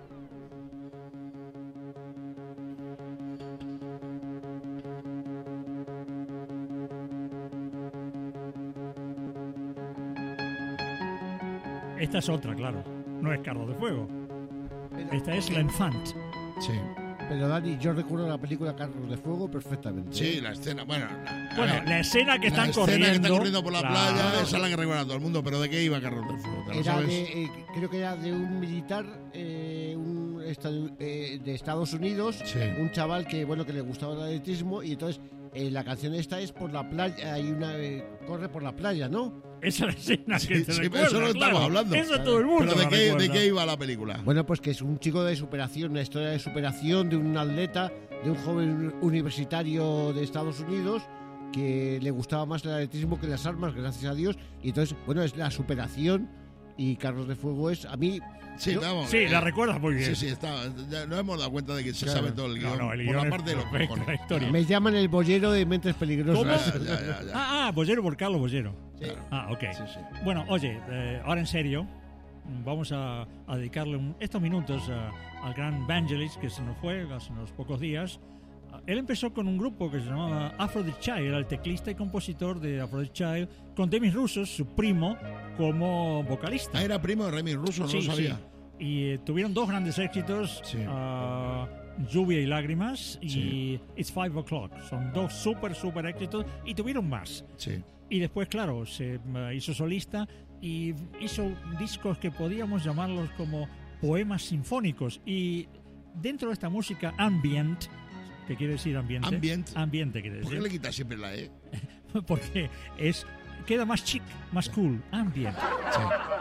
[SPEAKER 5] Esta es otra, claro. No es Carros de Fuego.
[SPEAKER 2] Pero,
[SPEAKER 5] Esta es L'Enfant.
[SPEAKER 1] Sí.
[SPEAKER 2] pero Dani, yo recuerdo la película Carros de Fuego perfectamente.
[SPEAKER 1] Sí,
[SPEAKER 2] ¿eh?
[SPEAKER 1] la escena, bueno, la,
[SPEAKER 5] Bueno,
[SPEAKER 1] a ver,
[SPEAKER 5] la escena que
[SPEAKER 1] la
[SPEAKER 5] están
[SPEAKER 1] escena
[SPEAKER 5] corriendo.
[SPEAKER 1] que están corriendo por la
[SPEAKER 5] claro.
[SPEAKER 1] playa, esa es la que recuerda a todo el mundo, pero ¿de qué iba Carros del Fuego? ¿Te lo
[SPEAKER 2] Era
[SPEAKER 1] sabes?
[SPEAKER 2] de, eh, creo que era de un militar eh, un estadu- eh, de Estados Unidos,
[SPEAKER 1] Sí.
[SPEAKER 2] un chaval que bueno que le gustaba el atletismo y entonces eh, la canción esta es por la playa, hay una eh, corre por la playa, ¿no?
[SPEAKER 5] Esa es la escena
[SPEAKER 1] Sí,
[SPEAKER 5] que se
[SPEAKER 1] sí,
[SPEAKER 5] recuerda,
[SPEAKER 1] eso no
[SPEAKER 5] claro.
[SPEAKER 1] estamos hablando.
[SPEAKER 5] Eso todo el mundo
[SPEAKER 1] ¿Pero de
[SPEAKER 5] lo
[SPEAKER 1] qué, de
[SPEAKER 5] recuerda.
[SPEAKER 1] qué iba la película?
[SPEAKER 2] Bueno, pues que es un chico de superación, una historia de superación de un atleta, de un joven universitario de Estados Unidos que le gustaba más el atletismo que las armas, gracias a Dios, y entonces, bueno, es la superación y Carros de Fuego es, a mí,
[SPEAKER 1] Sí,
[SPEAKER 2] yo-
[SPEAKER 1] vamos.
[SPEAKER 5] Sí,
[SPEAKER 1] eh,
[SPEAKER 5] la recuerdas muy bien.
[SPEAKER 1] Sí, sí, está. Ya nos hemos dado cuenta de que se
[SPEAKER 2] Claro.
[SPEAKER 1] sabe todo el
[SPEAKER 5] No,
[SPEAKER 1] guión.
[SPEAKER 5] no, el
[SPEAKER 1] por
[SPEAKER 5] guión
[SPEAKER 1] la
[SPEAKER 5] es
[SPEAKER 1] parte de los
[SPEAKER 5] perfecto,
[SPEAKER 1] cojones.
[SPEAKER 5] la historia.
[SPEAKER 2] me llaman el bollero de Mentes Peligrosas.
[SPEAKER 5] ¿Cómo?
[SPEAKER 1] Ya, ya, ya.
[SPEAKER 5] Ah, ah, Bollero por Carlos Bollero.
[SPEAKER 1] Claro.
[SPEAKER 5] Ah, ok.
[SPEAKER 1] Sí, sí.
[SPEAKER 5] Bueno, oye, eh, ahora en serio, vamos a, a dedicarle un- estos minutos a- al gran Vangelis, que se nos fue hace unos pocos días. Ah, Él empezó con un grupo que se llamaba Aphrodite Child, era el teclista y compositor de Aphrodite Child, con Demis Roussos, su primo, como vocalista.
[SPEAKER 1] Ah, era primo de Remy Russo, no
[SPEAKER 5] Sí,
[SPEAKER 1] lo sabía.
[SPEAKER 5] sí. Y eh, tuvieron dos grandes éxitos,
[SPEAKER 1] Sí.
[SPEAKER 5] ah, Lluvia y Lágrimas y
[SPEAKER 1] Sí.
[SPEAKER 5] It's Five O'Clock. Son dos súper, súper éxitos y tuvieron más.
[SPEAKER 1] Sí.
[SPEAKER 5] Y después, claro, se uh, hizo solista y hizo discos que podíamos llamarlos como poemas sinfónicos. Y dentro de esta música ambient, que quiere decir ambiente.
[SPEAKER 1] Ambient.
[SPEAKER 5] Ambiente quiere
[SPEAKER 1] ¿Por qué
[SPEAKER 5] decir.
[SPEAKER 1] le quitas siempre la E?
[SPEAKER 5] Porque es, queda más chic, más cool. Ambient.
[SPEAKER 1] Sí,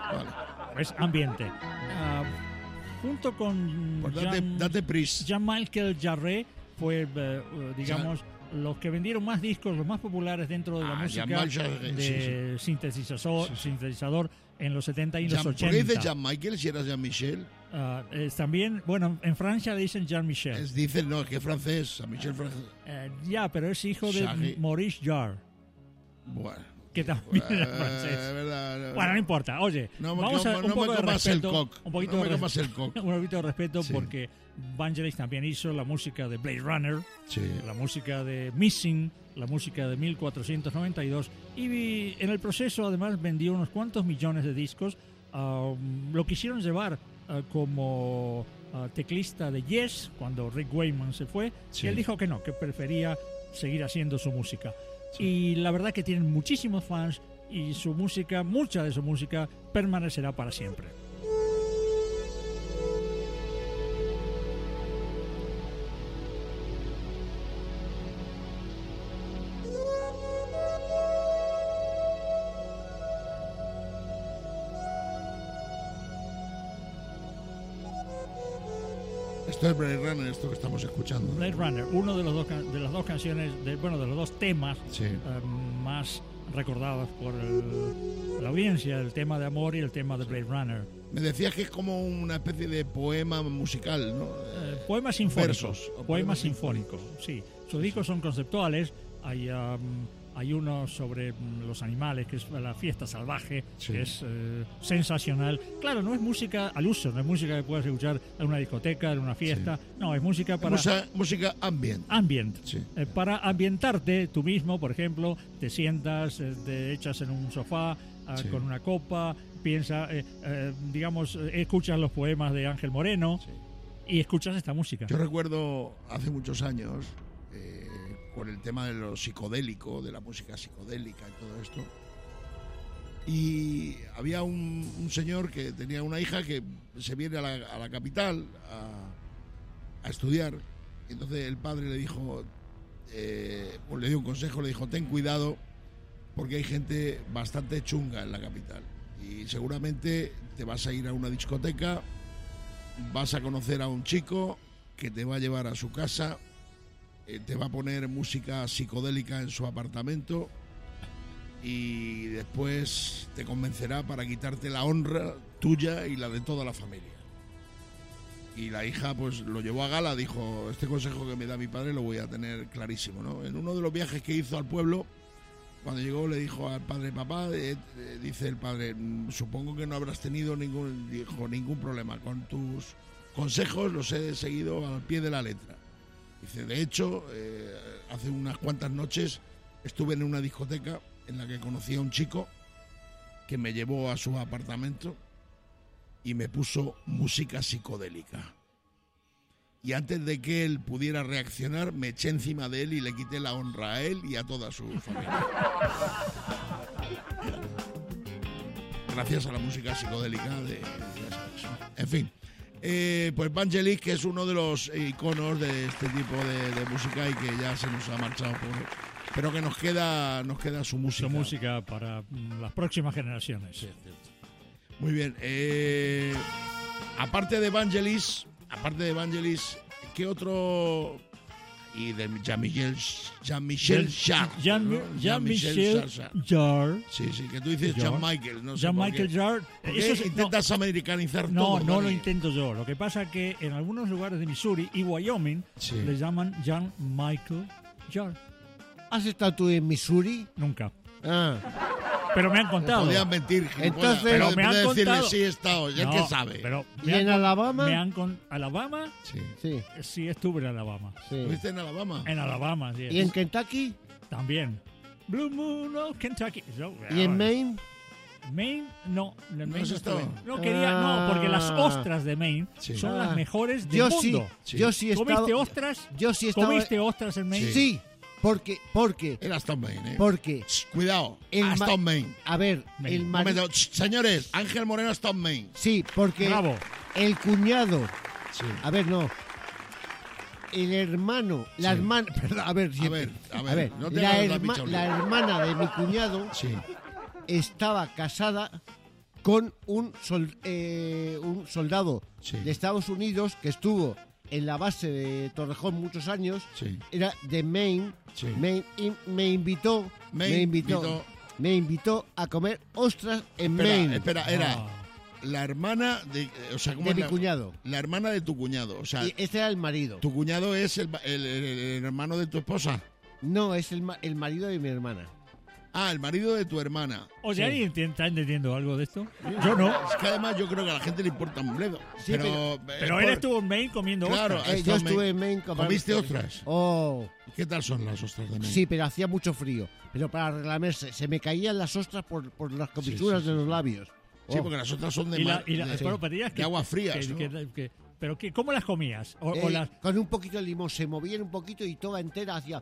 [SPEAKER 1] vale.
[SPEAKER 5] Es ambiente. Ah, junto con
[SPEAKER 1] Pues date,
[SPEAKER 5] Jean-
[SPEAKER 1] date pris.
[SPEAKER 5] Jean-Michel Jarre fue, eh, eh, digamos, los que vendieron más discos, los más populares dentro de la
[SPEAKER 1] Ah,
[SPEAKER 5] música
[SPEAKER 1] Jean-Michel Jarre,
[SPEAKER 5] de sintetizador, sintetizador en los setenta y los
[SPEAKER 1] Jean- ¿Por qué dices
[SPEAKER 5] ochenta.
[SPEAKER 1] Jean-Michel si eras Jean-Michel?
[SPEAKER 5] Ah, es también, bueno, en Francia le dicen Jean-Michel.
[SPEAKER 1] Es- Dicen, no, es que es francés. Jean-Michel francés.
[SPEAKER 5] Eh, ya, pero es hijo de
[SPEAKER 1] Jarre.
[SPEAKER 5] Maurice Jarre,
[SPEAKER 1] Bueno.
[SPEAKER 5] que también era
[SPEAKER 1] Eh,
[SPEAKER 5] francés.
[SPEAKER 1] verdad, no.
[SPEAKER 5] Bueno, no importa. Oye,
[SPEAKER 1] No me
[SPEAKER 5] vamos a
[SPEAKER 1] como-
[SPEAKER 5] un
[SPEAKER 1] no me
[SPEAKER 5] poco de
[SPEAKER 1] comas el
[SPEAKER 5] respeto,
[SPEAKER 1] coc.
[SPEAKER 5] un poquito
[SPEAKER 1] No
[SPEAKER 5] de
[SPEAKER 1] me
[SPEAKER 5] res-
[SPEAKER 1] comas el coc.
[SPEAKER 5] un poquito de respeto
[SPEAKER 1] Sí.
[SPEAKER 5] porque Vangelis también hizo la música de Blade Runner,
[SPEAKER 1] Sí.
[SPEAKER 5] la música de Missing, la música de mil cuatrocientos noventa y dos y vi- en el proceso además vendió unos cuantos millones de discos. Um, lo quisieron llevar uh, como uh, teclista de Yes cuando Rick Wakeman se fue
[SPEAKER 1] Sí.
[SPEAKER 5] y él dijo que no, que prefería seguir haciendo su música. Y la verdad que tienen muchísimos fans y su música, mucha de su música, permanecerá para siempre.
[SPEAKER 1] Esto es Blade Runner, esto que estamos escuchando.
[SPEAKER 5] Blade Runner, uno de los dos can- de las dos canciones, de, bueno, de los dos temas
[SPEAKER 1] Sí.
[SPEAKER 5] eh, más recordados por el- la audiencia, el tema de amor y el tema de Blade Runner.
[SPEAKER 1] Me decías que es como una especie de poema musical, ¿no?
[SPEAKER 5] Eh, poemas sinfónicos.
[SPEAKER 1] Versos, o
[SPEAKER 5] Poemas,
[SPEAKER 1] poemas
[SPEAKER 5] sinfónicos, sí. Sus discos son conceptuales. Hay, um, hay uno sobre mm, los animales, que es la fiesta salvaje,
[SPEAKER 1] Sí.
[SPEAKER 5] que es eh, sensacional. Claro, no es música al uso, no es música que puedas escuchar en una discoteca, en una fiesta. No, es música para...
[SPEAKER 1] Musa- música ambient.
[SPEAKER 5] Ambient.
[SPEAKER 1] Sí.
[SPEAKER 5] Eh, para ambientarte tú mismo, por ejemplo, te sientas, eh, te echas en un sofá ah,
[SPEAKER 1] Sí.
[SPEAKER 5] con una copa, piensa, eh, eh, digamos, eh, escuchas los poemas de Ángel Moreno y escuchas esta música.
[SPEAKER 1] Yo recuerdo hace muchos años, eh, con el tema de lo psicodélico, de la música psicodélica y todo esto, y había un, un señor que tenía una hija que se viene a la, a la capital a, a estudiar, y entonces el padre le dijo, eh, pues le dio un consejo, le dijo, ten cuidado porque hay gente bastante chunga en la capital y seguramente te vas a ir a una discoteca, vas a conocer a un chico que te va a llevar a su casa, eh, te va a poner música psicodélica en su apartamento y después te convencerá para quitarte la honra tuya y la de toda la familia. Y la hija pues lo llevó a gala, dijo, este consejo que me da mi padre lo voy a tener clarísimo, ¿no? En uno de los viajes que hizo al pueblo, cuando llegó le dijo al padre, papá, eh, eh, dice el padre, supongo que no habrás tenido ningún, dijo, ningún problema con tus consejos, los he seguido al pie de la letra. Dice, de hecho, eh, hace unas cuantas noches estuve en una discoteca en la que conocí a un chico que me llevó a su apartamento y me puso música psicodélica. Y antes de que él pudiera reaccionar, me eché encima de él y le quité la honra a él y a toda su familia. Gracias a la música psicodélica de... En fin. Eh, pues Vangelis, que es uno de los iconos de este tipo de, de música y que ya se nos ha marchado por, pero que nos queda nos queda su música.
[SPEAKER 5] Su música para mm, las próximas generaciones.
[SPEAKER 1] Sí, muy bien. Eh, aparte de Vangelis, aparte de Vangelis, ¿qué otro? Y de Jean-Michel Jean-Michel Jarre.
[SPEAKER 5] Jean-
[SPEAKER 1] ¿no?
[SPEAKER 5] Jean-Michel
[SPEAKER 1] Jarre.
[SPEAKER 5] Jarre.
[SPEAKER 1] Sí, sí, que tú dices
[SPEAKER 5] Jarre.
[SPEAKER 1] Jean-Michel. No sé
[SPEAKER 5] Jean-Michel
[SPEAKER 1] por qué.
[SPEAKER 5] Jarre.
[SPEAKER 1] ¿Por qué
[SPEAKER 5] Eso es-
[SPEAKER 1] intentas americanizar
[SPEAKER 5] no,
[SPEAKER 1] todo?
[SPEAKER 5] no, no lo
[SPEAKER 1] Dani?
[SPEAKER 5] intento yo. Lo que pasa es que en algunos lugares de Missouri y Wyoming
[SPEAKER 1] Sí.
[SPEAKER 5] le llaman Jean-Michel Jarre.
[SPEAKER 2] ¿Has estado tú en Missouri?
[SPEAKER 5] Nunca.
[SPEAKER 2] Ah,
[SPEAKER 5] Pero me han contado.
[SPEAKER 1] Podían mentir, gilipollas,
[SPEAKER 2] Entonces-
[SPEAKER 1] pero
[SPEAKER 5] Pero me han
[SPEAKER 1] puede decirle
[SPEAKER 5] contado.
[SPEAKER 1] sí he estado, ya
[SPEAKER 5] No,
[SPEAKER 1] que sabe.
[SPEAKER 5] Pero
[SPEAKER 2] ¿y
[SPEAKER 5] me han
[SPEAKER 2] en
[SPEAKER 5] con-
[SPEAKER 2] Alabama?
[SPEAKER 5] Me han con ¿Alabama?
[SPEAKER 1] Sí.
[SPEAKER 2] Sí,
[SPEAKER 5] Sí, estuve en Alabama.
[SPEAKER 2] sí.
[SPEAKER 1] ¿Estuviste en Alabama?
[SPEAKER 5] En Alabama, sí.
[SPEAKER 2] ¿Y en Kentucky?
[SPEAKER 5] También. Blue Moon of Kentucky. Yo-
[SPEAKER 2] ¿Y en Maine?
[SPEAKER 5] Maine, no. En
[SPEAKER 1] ¿No
[SPEAKER 5] Maine
[SPEAKER 1] has
[SPEAKER 5] no,
[SPEAKER 1] estado?
[SPEAKER 5] estuve. No quería,
[SPEAKER 2] Ah.
[SPEAKER 5] no, porque las ostras de Maine
[SPEAKER 1] Sí.
[SPEAKER 5] son
[SPEAKER 2] Ah.
[SPEAKER 5] las mejores del
[SPEAKER 2] Yo sí,
[SPEAKER 5] mundo.
[SPEAKER 1] Sí.
[SPEAKER 2] yo sí he estado...
[SPEAKER 5] ¿Comiste ostras?
[SPEAKER 2] Yo sí he estado...
[SPEAKER 5] ¿Comiste ostras en Maine?
[SPEAKER 2] Sí, porque, porque,
[SPEAKER 1] Era Stone Maine, ¿eh?
[SPEAKER 2] porque...
[SPEAKER 1] Shh, cuidado,
[SPEAKER 2] El ma-
[SPEAKER 1] Aston Maine.
[SPEAKER 2] A ver,
[SPEAKER 5] Maine.
[SPEAKER 2] el
[SPEAKER 1] Un
[SPEAKER 2] marido...
[SPEAKER 1] momento, shh, señores, Ángel Moreno Stone Maine.
[SPEAKER 2] Sí, porque
[SPEAKER 5] Bravo.
[SPEAKER 2] el cuñado...
[SPEAKER 1] Sí.
[SPEAKER 2] A ver, no. El hermano, la
[SPEAKER 1] Sí.
[SPEAKER 2] hermana... Perdón, a ver,
[SPEAKER 1] A
[SPEAKER 2] siempre.
[SPEAKER 1] ver, a ver, no te
[SPEAKER 2] la,
[SPEAKER 1] hagas la
[SPEAKER 2] herma-
[SPEAKER 1] picha,
[SPEAKER 2] la
[SPEAKER 1] Oliver.
[SPEAKER 2] hermana de mi cuñado
[SPEAKER 1] Sí.
[SPEAKER 2] estaba casada con un, sol- eh, un soldado
[SPEAKER 1] Sí.
[SPEAKER 2] de Estados Unidos que estuvo en la base de Torrejón muchos años.
[SPEAKER 1] Sí.
[SPEAKER 2] Era de Maine,
[SPEAKER 1] Sí.
[SPEAKER 2] Maine, y me invitó,
[SPEAKER 1] Maine
[SPEAKER 2] me invitó,
[SPEAKER 1] invitó-
[SPEAKER 2] me invitó a comer ostras en
[SPEAKER 1] Espera,
[SPEAKER 2] Maine
[SPEAKER 1] espera, era
[SPEAKER 5] Ah.
[SPEAKER 1] la hermana de, o sea, ¿cómo
[SPEAKER 2] de
[SPEAKER 1] es
[SPEAKER 2] mi
[SPEAKER 1] la,
[SPEAKER 2] cuñado.
[SPEAKER 1] la hermana de tu cuñado, o sea,
[SPEAKER 2] Y este era el marido.
[SPEAKER 1] tu cuñado es el, el- el- el hermano de tu esposa.
[SPEAKER 2] No, es el, ma- el marido de mi hermana.
[SPEAKER 1] Ah, el marido de tu hermana.
[SPEAKER 5] Oye,
[SPEAKER 2] Sí.
[SPEAKER 5] ¿alguien enti- está entendiendo algo de esto? Yo no.
[SPEAKER 1] Es que además yo creo que a la gente le importa un bledo.
[SPEAKER 2] Sí,
[SPEAKER 1] pero,
[SPEAKER 2] pero-
[SPEAKER 1] eh,
[SPEAKER 5] Pero
[SPEAKER 1] por-
[SPEAKER 5] él estuvo en Maine comiendo
[SPEAKER 1] Claro,
[SPEAKER 5] ostras.
[SPEAKER 2] Eh,
[SPEAKER 1] Esto
[SPEAKER 2] yo
[SPEAKER 1] me-
[SPEAKER 2] estuve en Maine. comiendo-
[SPEAKER 1] ¿Comiste ostras?
[SPEAKER 2] Oh,
[SPEAKER 1] ¿Qué tal son las ostras de Maine?
[SPEAKER 2] sí, pero hacía mucho frío. Pero para arreglarse, se me caían las ostras por, por las comisuras
[SPEAKER 1] sí, sí,
[SPEAKER 2] de los labios.
[SPEAKER 1] Sí,
[SPEAKER 2] Oh.
[SPEAKER 1] porque las ostras son de,
[SPEAKER 5] Y la,
[SPEAKER 1] mar-
[SPEAKER 5] y la,
[SPEAKER 1] de-
[SPEAKER 5] bueno, pero dirías
[SPEAKER 1] de
[SPEAKER 5] que-
[SPEAKER 1] aguas frías,
[SPEAKER 5] que,
[SPEAKER 1] ¿no?
[SPEAKER 5] que- que ¿Pero qué, cómo las comías? O,
[SPEAKER 2] Eh,
[SPEAKER 5] o las...
[SPEAKER 2] Con un poquito de limón, se movían un poquito y toda entera hacía...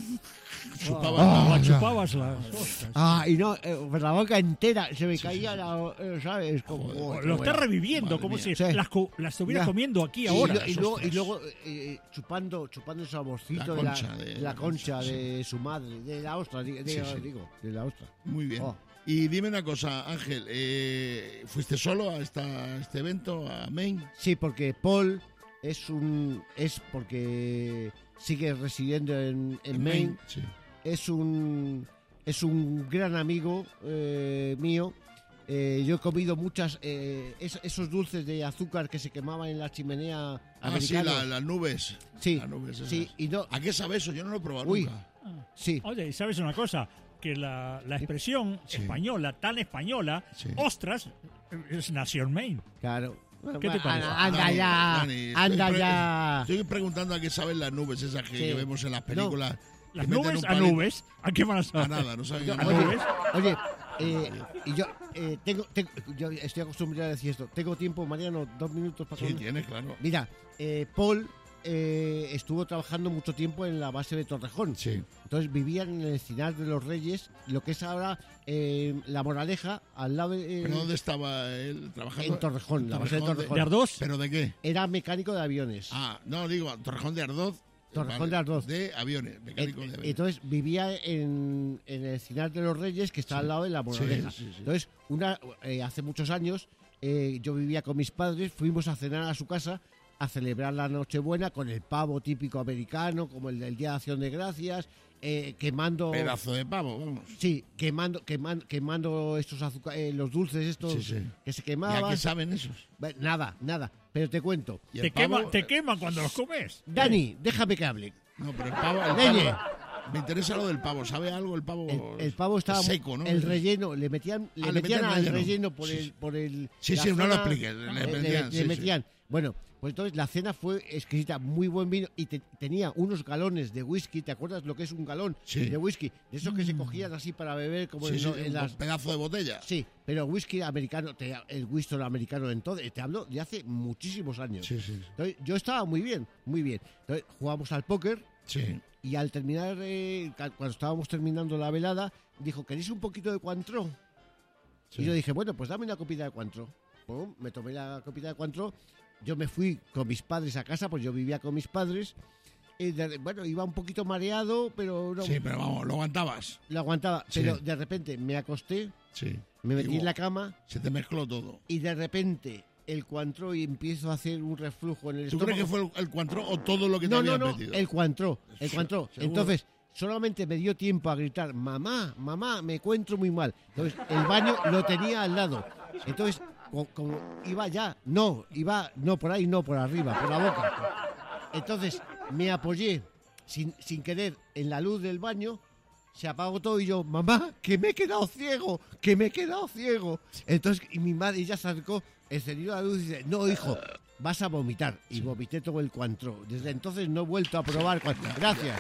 [SPEAKER 1] Chupaba.
[SPEAKER 5] o
[SPEAKER 2] Ah,
[SPEAKER 5] las
[SPEAKER 2] ya.
[SPEAKER 5] chupabas las ostras.
[SPEAKER 2] Ah, y no, eh, pues la boca entera se me caía, la, eh, ¿sabes? Como,
[SPEAKER 1] Joder,
[SPEAKER 2] oh,
[SPEAKER 5] Lo
[SPEAKER 2] qué
[SPEAKER 5] estás
[SPEAKER 2] bueno.
[SPEAKER 5] reviviendo,
[SPEAKER 1] Madre
[SPEAKER 5] como
[SPEAKER 1] mía.
[SPEAKER 5] si
[SPEAKER 2] Sí.
[SPEAKER 5] las, co- las estuviera
[SPEAKER 2] Ya.
[SPEAKER 5] comiendo aquí
[SPEAKER 2] Y,
[SPEAKER 5] ahora.
[SPEAKER 2] lo- y
[SPEAKER 5] las
[SPEAKER 2] luego, y
[SPEAKER 5] ostras.
[SPEAKER 2] luego eh, chupando, chupando el saborcito
[SPEAKER 1] La
[SPEAKER 2] de,
[SPEAKER 1] concha
[SPEAKER 2] la,
[SPEAKER 1] de-
[SPEAKER 2] de la concha de su madre, de la ostra, digo,
[SPEAKER 1] Sí, sí.
[SPEAKER 2] digo, de la ostra.
[SPEAKER 1] Muy bien.
[SPEAKER 2] Oh.
[SPEAKER 1] Y dime una cosa, Ángel, eh, ¿fuiste solo a, esta, a este evento, a Maine?
[SPEAKER 2] Sí, porque Paul es un es porque sigue residiendo en, en Maine,
[SPEAKER 1] Sí.
[SPEAKER 2] es un es un gran amigo eh, mío. Eh, yo he comido muchas eh, es- esos dulces de azúcar que se quemaban en la chimenea
[SPEAKER 1] Ah, sí,
[SPEAKER 2] americana.
[SPEAKER 1] la- las nubes.
[SPEAKER 2] Sí,
[SPEAKER 1] Las nubes esas.
[SPEAKER 2] sí, y no,
[SPEAKER 1] ¿A qué sabe eso? Yo no lo he probado
[SPEAKER 2] Uy.
[SPEAKER 1] nunca.
[SPEAKER 2] sí,
[SPEAKER 5] Oye, ¿y sabes una cosa? Que la, la expresión
[SPEAKER 1] Sí.
[SPEAKER 5] española, tan española,
[SPEAKER 1] Sí.
[SPEAKER 5] ostras, es nació en Maine.
[SPEAKER 2] claro.
[SPEAKER 5] ¿Qué te parece?
[SPEAKER 2] Anda, anda
[SPEAKER 1] Dani,
[SPEAKER 2] ya,
[SPEAKER 1] Dani, estoy
[SPEAKER 2] anda
[SPEAKER 1] pre-
[SPEAKER 2] ya.
[SPEAKER 1] Estoy preguntando a qué saben las nubes esas que,
[SPEAKER 2] Sí.
[SPEAKER 1] que vemos en las películas. que
[SPEAKER 5] Las
[SPEAKER 1] meten
[SPEAKER 5] nubes
[SPEAKER 1] un
[SPEAKER 5] a
[SPEAKER 1] palito-
[SPEAKER 5] nubes. ¿A qué van a
[SPEAKER 1] A
[SPEAKER 5] saber?
[SPEAKER 1] nada, no saben
[SPEAKER 2] Yo-
[SPEAKER 1] a
[SPEAKER 5] ¿A
[SPEAKER 1] nada.
[SPEAKER 5] nubes?
[SPEAKER 2] Oye, eh, y yo eh, tengo, tengo- yo estoy acostumbrado a decir esto. Tengo tiempo, Mariano, dos minutos para
[SPEAKER 1] Sí,
[SPEAKER 2] comer?
[SPEAKER 1] tienes, claro.
[SPEAKER 2] Mira, eh, Paul eh, estuvo trabajando mucho tiempo en la base de Torrejón.
[SPEAKER 1] Sí.
[SPEAKER 2] Entonces vivían en el Encinar de los Reyes, lo que es ahora eh, La Moraleja, al lado de... eh,
[SPEAKER 1] ¿Pero dónde estaba él trabajando?
[SPEAKER 2] En Torrejón, la base de
[SPEAKER 1] Torrejón
[SPEAKER 2] Torrejón.
[SPEAKER 5] ¿De Ardós?
[SPEAKER 1] ¿Pero de qué?
[SPEAKER 2] Era mecánico de aviones.
[SPEAKER 1] Ah, no, digo, Torrejón de Ardoz.
[SPEAKER 2] Torrejón
[SPEAKER 1] Vale,
[SPEAKER 2] de Ardoz.
[SPEAKER 1] De aviones, mecánico de
[SPEAKER 2] Eh,
[SPEAKER 1] aviones.
[SPEAKER 2] Entonces vivía en, en el Encinar de los Reyes, que está
[SPEAKER 1] Sí.
[SPEAKER 2] al lado de La Moraleja.
[SPEAKER 1] Sí, sí, sí.
[SPEAKER 2] Entonces, una, eh, hace muchos años, eh, yo vivía con mis padres, fuimos a cenar a su casa a celebrar la Nochebuena con el pavo típico americano, como el del Día de Acción de Gracias, eh, quemando...
[SPEAKER 1] Pedazo de pavo, vamos.
[SPEAKER 2] Sí, quemando, quemando, quemando estos azúcar, eh, los dulces estos
[SPEAKER 1] Sí, sí.
[SPEAKER 2] que se
[SPEAKER 1] ¿Y a
[SPEAKER 2] quemaban.
[SPEAKER 1] qué saben esos?
[SPEAKER 2] Bueno, Nada, nada. Pero te cuento.
[SPEAKER 1] ¿Y
[SPEAKER 5] Te,
[SPEAKER 1] el pavo?
[SPEAKER 5] quema, te queman cuando los comes.
[SPEAKER 2] Dani, déjame que hable.
[SPEAKER 1] No, pero el pavo... El
[SPEAKER 2] Leñe.
[SPEAKER 1] pavo me interesa lo del pavo. ¿Sabe algo el pavo?
[SPEAKER 2] El, el pavo estaba
[SPEAKER 1] Es seco, ¿no?
[SPEAKER 2] el relleno, le metían, le
[SPEAKER 1] Ah, le
[SPEAKER 2] metían
[SPEAKER 1] meten
[SPEAKER 2] al
[SPEAKER 1] relleno.
[SPEAKER 2] relleno por
[SPEAKER 1] Sí,
[SPEAKER 2] el,
[SPEAKER 1] sí.
[SPEAKER 2] por el.
[SPEAKER 1] Sí,
[SPEAKER 2] la
[SPEAKER 1] sí, no lo
[SPEAKER 2] zona,
[SPEAKER 1] expliques, le
[SPEAKER 2] eh,
[SPEAKER 1] metían,
[SPEAKER 2] le
[SPEAKER 1] sí, sí.
[SPEAKER 2] metían. Bueno, pues entonces la cena fue exquisita, muy buen vino y te- tenía unos galones de whisky. ¿Te acuerdas lo que es un galón
[SPEAKER 1] Sí.
[SPEAKER 2] de whisky? De esos que se cogían así para beber, como
[SPEAKER 1] Sí,
[SPEAKER 2] en,
[SPEAKER 1] sí,
[SPEAKER 2] en
[SPEAKER 1] un
[SPEAKER 2] las.
[SPEAKER 1] pedazo de botella.
[SPEAKER 2] Sí, pero whisky americano, te- el whisky americano en todo, te hablo de hace muchísimos años.
[SPEAKER 1] Sí, sí,
[SPEAKER 2] Entonces, yo estaba muy bien, muy bien. Entonces, jugamos al póker.
[SPEAKER 1] sí.
[SPEAKER 2] Y al terminar, eh, ca- cuando estábamos terminando la velada, dijo, ¿queréis un poquito de Cointreau?
[SPEAKER 1] Sí.
[SPEAKER 2] Y yo dije, bueno, pues dame una copita de Cointreau. Pum, me tomé la copita de Cointreau. Yo me fui con mis padres a casa, pues yo vivía con mis padres. Y de- bueno, iba un poquito mareado, pero no,
[SPEAKER 1] Sí, pero vamos, lo aguantabas.
[SPEAKER 2] lo aguantaba.
[SPEAKER 1] Sí.
[SPEAKER 2] Pero de repente me acosté,
[SPEAKER 1] Sí.
[SPEAKER 2] me metí
[SPEAKER 1] Digo,
[SPEAKER 2] en la cama
[SPEAKER 1] Se te mezcló todo.
[SPEAKER 2] y de repente el Cointreau y empiezo a hacer un reflujo en el
[SPEAKER 1] ¿Tú
[SPEAKER 2] estómago.
[SPEAKER 1] crees que fue el, el Cointreau o todo lo que te
[SPEAKER 2] No, no,
[SPEAKER 1] habían
[SPEAKER 2] no,
[SPEAKER 1] metido?
[SPEAKER 2] el Cointreau, el
[SPEAKER 1] Sí,
[SPEAKER 2] Cointreau.
[SPEAKER 1] seguro.
[SPEAKER 2] Entonces, solamente me dio tiempo a gritar, mamá, mamá, me encuentro muy mal. Entonces, el baño lo tenía al lado. Entonces, co- como iba ya, no, iba, no por ahí, no por arriba, por la boca. Entonces, me apoyé sin, sin querer en la luz del baño, se apagó todo y yo, mamá, que me he quedado ciego, que me he quedado ciego. Entonces, y mi madre ya se acercó, encendió la luz y dice, no, hijo, vas a vomitar. Y vomité todo el Cointreau. Desde entonces no he vuelto a probar Cointreau. Gracias.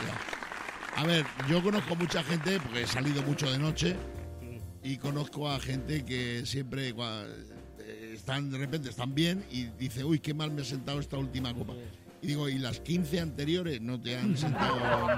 [SPEAKER 1] A ver, yo conozco mucha gente, porque he salido mucho de noche, y conozco a gente que siempre cua- eh, están, de repente están bien y dice, uy, qué mal me he sentado esta última copa. Y digo, ¿y las quince anteriores no te han sentado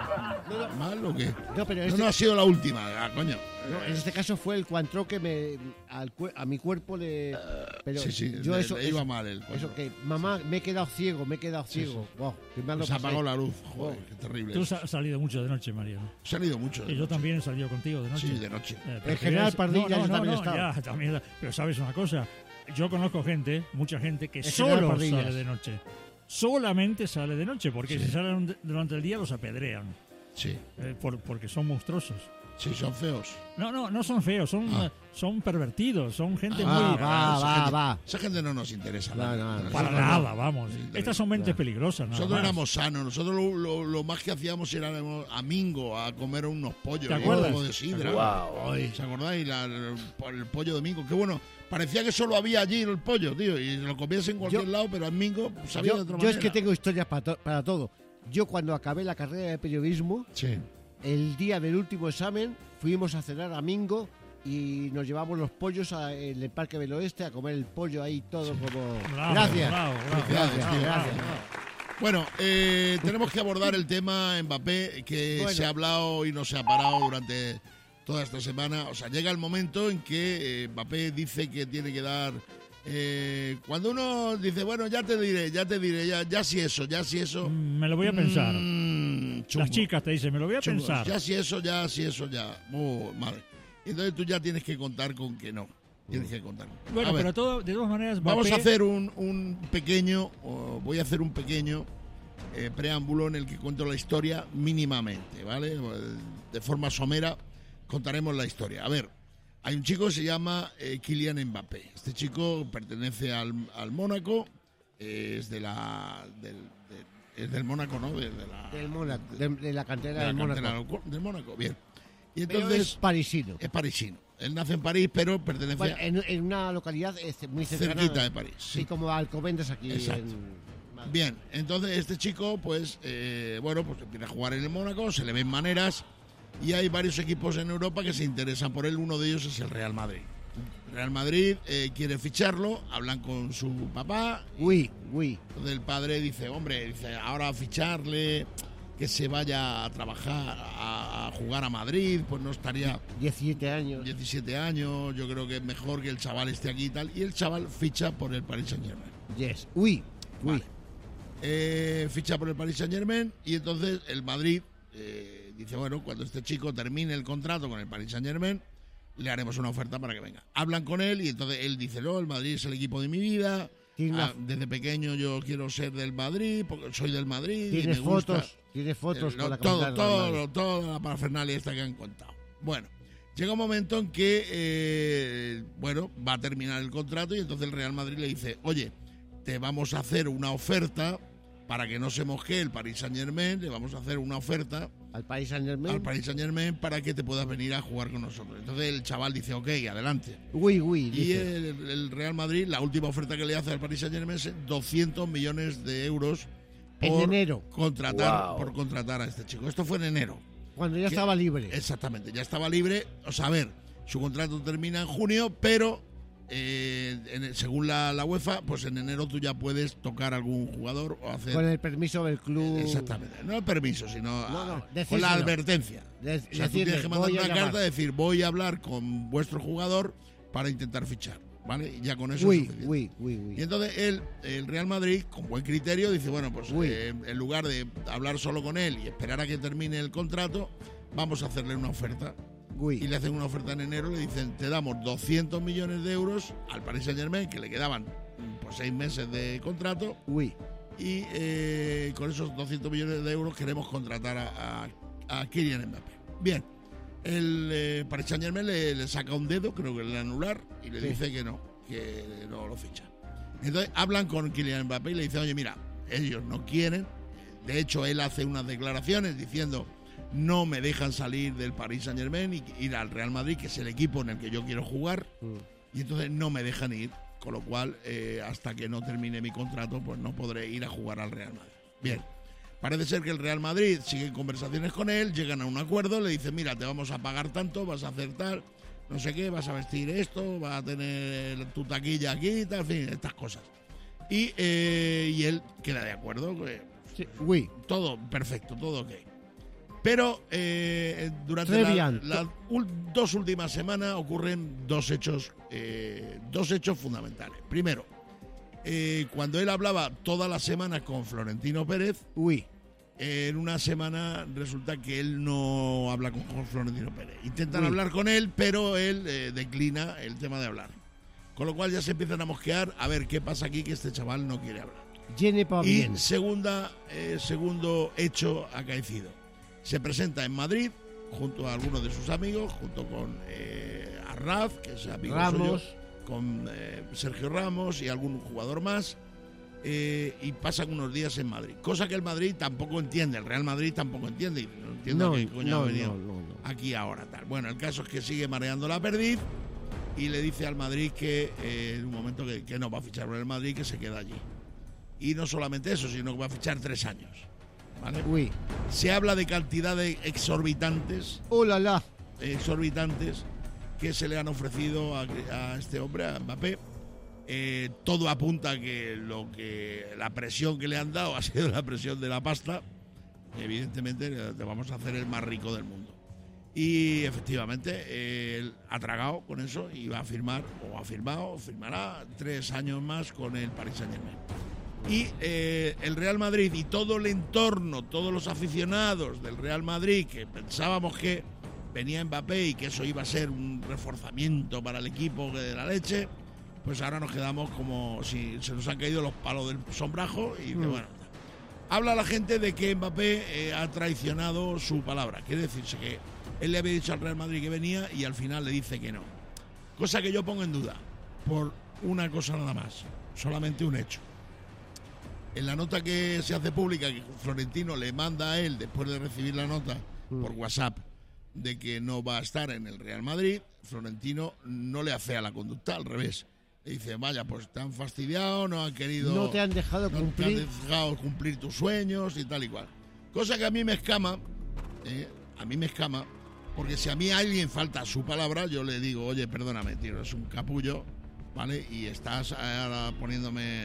[SPEAKER 1] mal o qué?
[SPEAKER 2] No, pero
[SPEAKER 1] No,
[SPEAKER 2] este,
[SPEAKER 1] no ha sido la última, ah, coño.
[SPEAKER 2] no, en este caso fue el Cointreau que me al cue- a mi cuerpo le... Pero
[SPEAKER 1] Sí, sí,
[SPEAKER 2] yo
[SPEAKER 1] le-
[SPEAKER 2] eso,
[SPEAKER 1] le iba
[SPEAKER 2] eso,
[SPEAKER 1] mal el
[SPEAKER 2] eso que, mamá, me he quedado ciego, me he quedado ciego. Wow, qué mal lo
[SPEAKER 1] Se
[SPEAKER 2] pasé.
[SPEAKER 1] apagó la luz, joder, qué terrible.
[SPEAKER 5] Tú has salido mucho de noche, Mario.
[SPEAKER 1] Se han ido mucho. de
[SPEAKER 5] Y yo
[SPEAKER 1] noche.
[SPEAKER 5] también he salido contigo de noche.
[SPEAKER 1] Sí, de noche.
[SPEAKER 5] Eh,
[SPEAKER 2] En
[SPEAKER 5] pero
[SPEAKER 2] general,
[SPEAKER 5] que-
[SPEAKER 2] Pardilla,
[SPEAKER 5] no,
[SPEAKER 2] yo
[SPEAKER 5] no, no,
[SPEAKER 2] también he
[SPEAKER 5] no,
[SPEAKER 2] estado.
[SPEAKER 5] ya, también. Pero sabes una cosa, yo conozco gente, mucha gente que
[SPEAKER 2] En general,
[SPEAKER 5] solo
[SPEAKER 2] Pardillas.
[SPEAKER 5] sale de noche. Solamente sale de noche, porque
[SPEAKER 1] Sí.
[SPEAKER 5] si salen de- durante el día los apedrean,
[SPEAKER 1] Sí,
[SPEAKER 5] eh, por- porque son monstruosos.
[SPEAKER 1] sí, son feos.
[SPEAKER 5] No, no, no son feos, son,
[SPEAKER 1] Ah.
[SPEAKER 5] eh, son pervertidos, son gente
[SPEAKER 2] Ah,
[SPEAKER 5] muy...
[SPEAKER 2] va,
[SPEAKER 1] esa
[SPEAKER 2] va,
[SPEAKER 1] gente,
[SPEAKER 2] va.
[SPEAKER 1] Esa gente no nos interesa.
[SPEAKER 2] No,
[SPEAKER 1] nada.
[SPEAKER 2] no, no.
[SPEAKER 5] Para
[SPEAKER 1] Nosotros
[SPEAKER 5] nada, vamos.
[SPEAKER 1] Sí,
[SPEAKER 5] Estas son mentes peligrosas, nada
[SPEAKER 1] Nosotros
[SPEAKER 5] más.
[SPEAKER 1] éramos sanos, nosotros lo, lo- lo más que hacíamos era irnos a Mingo a comer unos pollos.
[SPEAKER 5] ¿Te
[SPEAKER 1] y
[SPEAKER 5] acuerdas?
[SPEAKER 1] algo de sidra.
[SPEAKER 6] Wow.
[SPEAKER 1] Ay, ¿se acordáis? La- el, el pollo de Mingo, qué bueno. Parecía que solo había allí el pollo, tío, y lo comías en cualquier
[SPEAKER 2] Yo-
[SPEAKER 1] lado, pero en Mingo sabía de
[SPEAKER 2] Yo,
[SPEAKER 1] otra
[SPEAKER 2] yo es
[SPEAKER 1] manera.
[SPEAKER 2] que tengo historias para, to- para todo. Yo cuando acabé la carrera de periodismo,
[SPEAKER 1] Sí,
[SPEAKER 2] el día del último examen, fuimos a cenar a Mingo y nos llevamos los pollos a, en el Parque del Oeste a comer el pollo ahí todo como...
[SPEAKER 5] Bravo,
[SPEAKER 2] gracias.
[SPEAKER 5] bravo, bravo,
[SPEAKER 2] gracias,
[SPEAKER 5] bravo,
[SPEAKER 2] gracias.
[SPEAKER 5] bravo.
[SPEAKER 1] Bueno, eh, tenemos que abordar el tema Mbappé, que
[SPEAKER 2] Bueno.
[SPEAKER 1] se ha hablado y no se ha parado durante toda esta semana. O sea, llega el momento en que eh, Mbappé dice que tiene que dar... Eh, cuando uno dice, bueno, ya te diré, ya te diré, ya, ya si eso, ya si eso...
[SPEAKER 5] Mm, Me lo voy a pensar.
[SPEAKER 1] mm, chungo,
[SPEAKER 5] Las chicas te dicen, me lo voy a
[SPEAKER 1] chungo.
[SPEAKER 5] pensar.
[SPEAKER 1] Ya si eso, ya si eso, ya. Oh, madre. Y entonces tú ya tienes que contar con que no. Tienes que contar.
[SPEAKER 5] Bueno,
[SPEAKER 1] A ver,
[SPEAKER 5] pero todo, de todas maneras,
[SPEAKER 1] vamos
[SPEAKER 5] Mbappé-
[SPEAKER 1] a hacer un, un pequeño, o voy a hacer un pequeño eh, preámbulo en el que cuento la historia mínimamente, ¿vale? De forma somera contaremos la historia. A ver, hay un chico que se llama eh, Kylian Mbappé. Este chico pertenece al, al Mónaco, eh, es de la del, de- es del Mónaco, ¿no? De, de la,
[SPEAKER 2] Del Mónaco, de, de la cantera
[SPEAKER 1] de la
[SPEAKER 2] del Mónaco.
[SPEAKER 1] cantera del Mónaco, bien. Y
[SPEAKER 2] Pero
[SPEAKER 1] entonces
[SPEAKER 2] es parisino.
[SPEAKER 1] es parisino. Él nace en París, pero pertenece
[SPEAKER 2] Bueno,
[SPEAKER 1] a,
[SPEAKER 2] en, en una localidad este, muy cercana.
[SPEAKER 1] cerquita de París.
[SPEAKER 2] Sí,
[SPEAKER 1] Sí.
[SPEAKER 2] como Alcobendas aquí.
[SPEAKER 1] Exacto.
[SPEAKER 2] En Madrid.
[SPEAKER 1] Bien, entonces este chico, pues, eh, bueno, pues empieza a jugar en el Mónaco, se le ven maneras y hay varios equipos en Europa que se interesan por él. Uno de ellos es el Real Madrid. Real Madrid eh, quiere ficharlo, hablan con su papá.
[SPEAKER 2] Uy, uy.
[SPEAKER 1] Entonces el padre dice, hombre, dice, ahora ficharle, que se vaya a trabajar, a, a jugar a Madrid, pues no estaría...
[SPEAKER 2] diecisiete años.
[SPEAKER 1] diecisiete años, yo creo que es mejor que el chaval esté aquí y tal. Y el chaval ficha por el Paris Saint-Germain.
[SPEAKER 2] Yes. Uy, uy.
[SPEAKER 1] Vale. Eh, ficha por el Paris Saint-Germain y entonces el Madrid eh, dice, bueno, cuando este chico termine el contrato con el Paris Saint-Germain, le haremos una oferta para que venga. Hablan con él y entonces él dice, no, el Madrid es el equipo de mi vida.
[SPEAKER 2] Tiene una-
[SPEAKER 1] Ah, desde pequeño yo quiero ser del Madrid, porque soy del Madrid. y
[SPEAKER 2] Tiene
[SPEAKER 1] me gusta.
[SPEAKER 2] fotos, tiene fotos
[SPEAKER 1] Eh,
[SPEAKER 2] con
[SPEAKER 1] lo-
[SPEAKER 2] la
[SPEAKER 1] todo,
[SPEAKER 2] camiseta del Real
[SPEAKER 1] todo,
[SPEAKER 2] Madrid.
[SPEAKER 1] toda la parafernalia esta que han contado. Bueno, llega un momento en que, eh, bueno, va a terminar el contrato y entonces el Real Madrid le dice, oye, te vamos a hacer una oferta para que no se mosquee el Paris Saint-Germain, le vamos a hacer una oferta
[SPEAKER 2] Al Paris Saint-Germain.
[SPEAKER 1] al Paris Saint-Germain para que te puedas venir a jugar con nosotros. Entonces el chaval dice, ok, adelante.
[SPEAKER 2] Uy, uy.
[SPEAKER 1] Y
[SPEAKER 2] Dice.
[SPEAKER 1] el, el Real Madrid, la última oferta que le hace al Paris Saint-Germain es doscientos millones de euros
[SPEAKER 2] En
[SPEAKER 1] por
[SPEAKER 2] enero.
[SPEAKER 1] contratar,
[SPEAKER 6] Wow.
[SPEAKER 1] por contratar a este chico. Esto fue en enero.
[SPEAKER 2] Cuando ya
[SPEAKER 1] ¿Qué?
[SPEAKER 2] estaba libre.
[SPEAKER 1] Exactamente, ya estaba libre. O sea, a ver, su contrato termina en junio, pero eh, en- según la, la UEFA, pues en enero tú ya puedes tocar algún jugador o hacer...
[SPEAKER 2] Con el permiso del club.
[SPEAKER 1] Exactamente, no el permiso, sino
[SPEAKER 2] No, no,
[SPEAKER 1] ah, con
[SPEAKER 2] decírselo.
[SPEAKER 1] la advertencia.
[SPEAKER 2] De-
[SPEAKER 1] O sea, tú
[SPEAKER 2] decirle,
[SPEAKER 1] tienes que mandar
[SPEAKER 2] voy a
[SPEAKER 1] una
[SPEAKER 2] llamar.
[SPEAKER 1] carta y decir, voy a hablar con vuestro jugador para intentar fichar, ¿vale? Y ya con eso es
[SPEAKER 2] Uy,
[SPEAKER 1] suficiente.
[SPEAKER 2] uy, uy, uy.
[SPEAKER 1] Y entonces él, el Real Madrid, con buen criterio, dice, bueno, pues
[SPEAKER 2] Uy.
[SPEAKER 1] eh, en lugar de hablar solo con él y esperar a que termine el contrato, vamos a hacerle una oferta.
[SPEAKER 2] Uy.
[SPEAKER 1] Y le hacen una oferta en enero, le dicen, te damos doscientos millones de euros al Paris Saint-Germain, que le quedaban mm, pues, seis meses de contrato,
[SPEAKER 2] Uy.
[SPEAKER 1] y eh, con esos doscientos millones de euros queremos contratar a, a, a Kylian Mbappé. Bien, el eh, Paris Saint-Germain le, le saca un dedo, creo que el anular, y le
[SPEAKER 2] Sí.
[SPEAKER 1] dice que no, que no lo ficha. Entonces hablan con Kylian Mbappé y le dicen, oye, mira, ellos no quieren. De hecho, él hace unas declaraciones diciendo, no me dejan salir del Paris Saint-Germain y ir al Real Madrid, que es el equipo en el que yo quiero jugar,
[SPEAKER 2] Mm.
[SPEAKER 1] y entonces no me dejan ir, con lo cual, eh, hasta que no termine mi contrato, pues no podré ir a jugar al Real Madrid. Bien, parece ser que el Real Madrid sigue en conversaciones con él, llegan a un acuerdo, le dicen, mira, te vamos a pagar tanto, vas a hacer tal, no sé qué, vas a vestir esto, vas a tener tu taquilla aquí, tal, en fin, estas cosas. Y, eh, y él queda de acuerdo, que
[SPEAKER 2] Sí. Uy.
[SPEAKER 1] todo perfecto, todo ok. Pero eh, durante la-
[SPEAKER 2] Trevian.
[SPEAKER 1] las ul- dos últimas semanas ocurren dos hechos, eh, dos hechos fundamentales. Primero, eh, cuando él hablaba todas las semanas con Florentino Pérez,
[SPEAKER 2] Uy.
[SPEAKER 1] eh, en una semana resulta que él no habla con, con Florentino Pérez. Intentan
[SPEAKER 2] Uy.
[SPEAKER 1] hablar con él, pero él eh, declina el tema de hablar. Con lo cual ya se empiezan a mosquear a ver qué pasa aquí, que este chaval no quiere hablar.
[SPEAKER 2] Llene pa'
[SPEAKER 1] Y
[SPEAKER 2] bien.
[SPEAKER 1] segunda, eh, segundo hecho acaecido. Se presenta en Madrid junto a algunos de sus amigos, junto con eh, Arraz, que es amigo
[SPEAKER 2] Ramos.
[SPEAKER 1] suyo, con eh, Sergio Ramos y algún jugador más, eh, y pasan unos días en Madrid. Cosa que el Madrid tampoco entiende, el Real Madrid tampoco entiende. y No entiendo
[SPEAKER 2] No,
[SPEAKER 1] qué coño
[SPEAKER 2] no,
[SPEAKER 1] ha venido
[SPEAKER 2] no, no, no.
[SPEAKER 1] aquí ahora. Tal. Bueno, el caso es que sigue mareando la perdiz y le dice al Madrid que eh, en un momento que, que no va a fichar por el Madrid, que se queda allí. Y no solamente eso, sino que va a fichar tres años. ¿Vale?
[SPEAKER 2] Uy.
[SPEAKER 1] Se habla de cantidades exorbitantes,
[SPEAKER 2] ¡Oh, la, la!
[SPEAKER 1] exorbitantes, que se le han ofrecido a, a este hombre, a Mbappé. Eh, todo apunta a que lo que la presión que le han dado ha sido la presión de la pasta. Evidentemente te vamos a hacer el más rico del mundo. Y efectivamente eh, él ha tragado con eso y va a firmar, o ha firmado, firmará tres años más con el Paris Saint-Germain. Y eh, el Real Madrid y todo el entorno, todos los aficionados del Real Madrid, que pensábamos que venía Mbappé y que eso iba a ser un reforzamiento para el equipo de la leche, pues ahora nos quedamos como si se nos han caído los palos del sombrajo y que, bueno, habla la gente de que Mbappé eh, ha traicionado su palabra. Quiere decirse que él le había dicho al Real Madrid que venía y al final le dice que no. Cosa que yo pongo en duda por una cosa nada más, solamente un hecho. En la nota que se hace pública, que Florentino le manda a él después de recibir la nota mm. por WhatsApp de que no va a estar en el Real Madrid, Florentino no le afea la conducta, al revés. Le dice, vaya, pues te han fastidiado, no han querido...
[SPEAKER 2] No te han dejado
[SPEAKER 1] no
[SPEAKER 2] cumplir...
[SPEAKER 1] te han dejado cumplir tus sueños y tal y cual. Cosa que a mí me escama, eh, a mí me escama, porque si a mí alguien falta su palabra, yo le digo, oye, perdóname, tío, eres un capullo, ¿vale? Y estás ahora poniéndome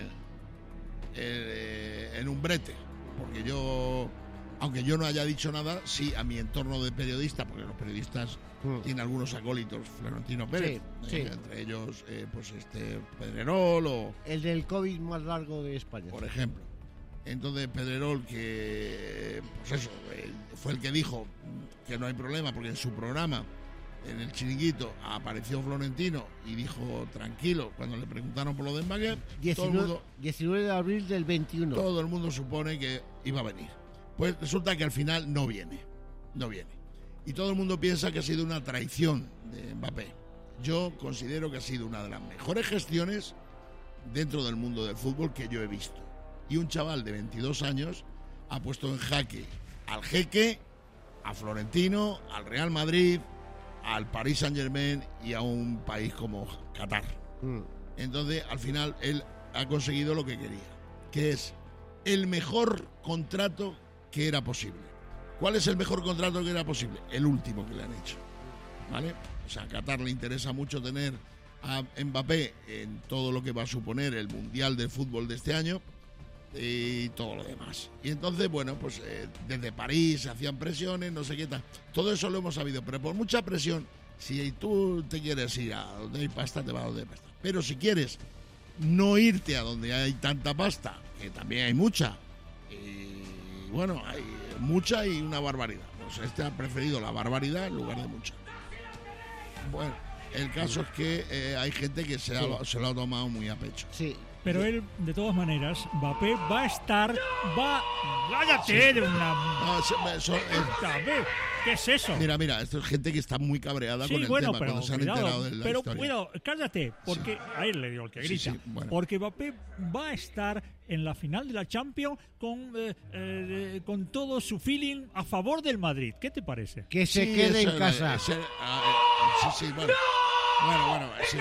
[SPEAKER 1] eh, en un brete, porque yo... Aunque yo no haya dicho nada, sí a mi entorno de periodistas, porque los periodistas mm. tienen algunos acólitos, Florentino Pérez,
[SPEAKER 2] sí, sí.
[SPEAKER 1] Eh, entre ellos eh, pues este Pedrerol o...
[SPEAKER 2] El del COVID más largo de España.
[SPEAKER 1] Por ejemplo. Entonces Pedrerol, que pues eso, eh, fue el que dijo que no hay problema, porque en su programa, en el Chiringuito, apareció Florentino y dijo tranquilo, cuando le preguntaron por lo de Mbappé, todo el mundo,
[SPEAKER 2] diecinueve de abril del veintiuno.
[SPEAKER 1] Todo el mundo supone que iba a venir. Pues resulta que al final no viene, no viene. Y todo el mundo piensa que ha sido una traición de Mbappé. Yo considero que ha sido una de las mejores gestiones dentro del mundo del fútbol que yo he visto. Y un chaval de veintidós años ha puesto en jaque al Jeque, a Florentino, al Real Madrid, al Paris Saint-Germain y a un país como Qatar. Mm. Entonces, al final, él ha conseguido lo que quería, que es el mejor contrato que era posible. ¿Cuál es el mejor contrato que era posible? El último que le han hecho, ¿vale? O sea, a Qatar le interesa mucho tener a Mbappé en todo lo que va a suponer el Mundial de Fútbol de este año y todo lo demás. Y entonces, bueno, pues eh, desde París se hacían presiones, no sé qué tal. Todo eso lo hemos sabido, pero por mucha presión, si tú te quieres ir a donde hay pasta, te vas a donde hay pasta. Pero si quieres no irte a donde hay tanta pasta, que también hay mucha, y bueno, hay mucha y una barbaridad. Pues este ha preferido la barbaridad en lugar de mucha. Bueno, el caso es que eh, hay gente que se, sí. ha, se lo ha tomado muy a pecho.
[SPEAKER 2] Sí.
[SPEAKER 5] Pero él, de todas maneras, Mbappé va a estar... va ¡Cállate sí. de una...
[SPEAKER 1] No, eso, eso,
[SPEAKER 5] eh. ¿Qué es eso?
[SPEAKER 1] Mira, mira, esto es gente que está muy cabreada
[SPEAKER 5] sí,
[SPEAKER 1] con el
[SPEAKER 5] bueno,
[SPEAKER 1] tema,
[SPEAKER 5] pero,
[SPEAKER 1] cuando se han
[SPEAKER 5] cuidado,
[SPEAKER 1] enterado de la
[SPEAKER 5] pero,
[SPEAKER 1] historia.
[SPEAKER 5] Pero, bueno, cállate, porque... Sí. A él le dio el que grita.
[SPEAKER 1] Sí, sí, bueno.
[SPEAKER 5] Porque Mbappé va a estar en la final de la Champions con, eh, eh, con todo su feeling a favor del Madrid. ¿Qué te parece?
[SPEAKER 2] Que se
[SPEAKER 1] sí,
[SPEAKER 2] quede
[SPEAKER 1] eso,
[SPEAKER 2] en casa.
[SPEAKER 1] Ese, ah, eh, sí, sí, bueno. ¡No! Bueno, bueno, sí.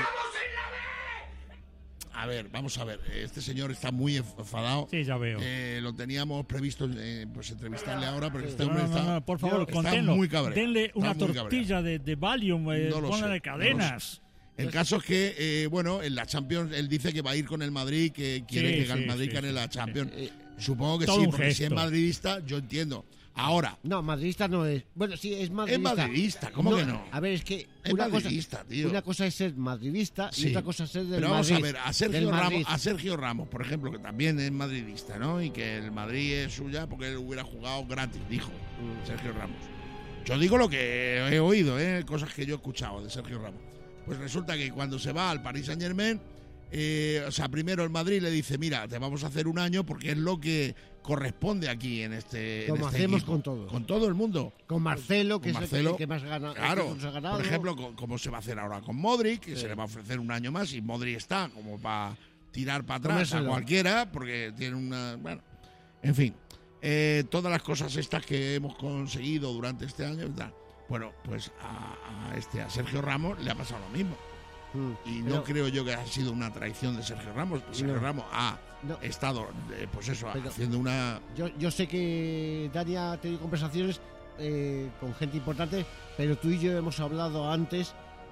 [SPEAKER 1] A ver, vamos a ver. Este señor está muy enfadado.
[SPEAKER 5] Sí, ya veo.
[SPEAKER 1] Eh, lo teníamos previsto eh, pues entrevistarle ahora, pero este
[SPEAKER 5] no,
[SPEAKER 1] hombre
[SPEAKER 5] no,
[SPEAKER 1] está,
[SPEAKER 5] no, por favor,
[SPEAKER 1] está
[SPEAKER 5] conténlo.
[SPEAKER 1] muy cabreado.
[SPEAKER 5] Denle una
[SPEAKER 1] está muy
[SPEAKER 5] tortilla de, de Valium, eh,
[SPEAKER 1] no
[SPEAKER 5] póngale cadenas.
[SPEAKER 1] No el caso es que, eh, bueno, en la Champions él dice que va a ir con el Madrid, que quiere
[SPEAKER 5] sí,
[SPEAKER 1] que el
[SPEAKER 5] sí,
[SPEAKER 1] Madrid
[SPEAKER 5] sí,
[SPEAKER 1] gane
[SPEAKER 5] sí,
[SPEAKER 1] la Champions.
[SPEAKER 5] Sí, sí.
[SPEAKER 1] Supongo que
[SPEAKER 5] Todo
[SPEAKER 1] sí,
[SPEAKER 5] un
[SPEAKER 1] porque
[SPEAKER 5] gesto.
[SPEAKER 1] si es madridista, yo entiendo. Ahora.
[SPEAKER 2] No, madridista no es. Bueno, sí, es madridista.
[SPEAKER 1] Es madridista, ¿cómo
[SPEAKER 2] no,
[SPEAKER 1] que no?
[SPEAKER 2] A ver, es que.
[SPEAKER 1] Es
[SPEAKER 2] una
[SPEAKER 1] madridista,
[SPEAKER 2] cosa,
[SPEAKER 1] tío.
[SPEAKER 2] Una cosa es ser madridista
[SPEAKER 1] sí.
[SPEAKER 2] y otra cosa es ser del
[SPEAKER 1] Pero vamos
[SPEAKER 2] Madrid,
[SPEAKER 1] a ver, a Sergio, Ramos, a Sergio Ramos, por ejemplo, que también es madridista, ¿no? Y que el Madrid es suya porque él hubiera jugado gratis, dijo mm. Sergio Ramos. Yo digo lo que he oído, ¿eh? Cosas que yo he escuchado de Sergio Ramos. Pues resulta que cuando se va al Paris Saint-Germain, eh, o sea, primero el Madrid le dice, mira, te vamos a hacer un año porque es lo que corresponde aquí en este
[SPEAKER 2] Como
[SPEAKER 1] en este
[SPEAKER 2] hacemos
[SPEAKER 1] equipo.
[SPEAKER 2] con todos.
[SPEAKER 1] Con todo el mundo.
[SPEAKER 2] Con Marcelo,
[SPEAKER 1] con
[SPEAKER 2] que
[SPEAKER 1] Marcelo,
[SPEAKER 2] es el que más gana.
[SPEAKER 1] Claro,
[SPEAKER 2] que ha ganado.
[SPEAKER 1] por ejemplo, como se va a hacer ahora con Modric, que
[SPEAKER 2] sí.
[SPEAKER 1] se le va a ofrecer un año más y Modric está como para tirar para atrás
[SPEAKER 2] Comérselo.
[SPEAKER 1] a cualquiera, porque tiene una... Bueno, en fin, eh, todas las cosas estas que hemos conseguido durante este año, tal. Bueno, pues a, a este a Sergio Ramos le ha pasado lo mismo. Y no
[SPEAKER 2] pero,
[SPEAKER 1] creo yo que haya sido una traición de Sergio Ramos. Sergio
[SPEAKER 2] no,
[SPEAKER 1] Ramos ha
[SPEAKER 2] no,
[SPEAKER 1] estado, eh, pues eso,
[SPEAKER 2] pero,
[SPEAKER 1] haciendo una...
[SPEAKER 2] Yo, yo sé que Dani ha tenido conversaciones eh, con gente importante, pero tú y yo hemos hablado antes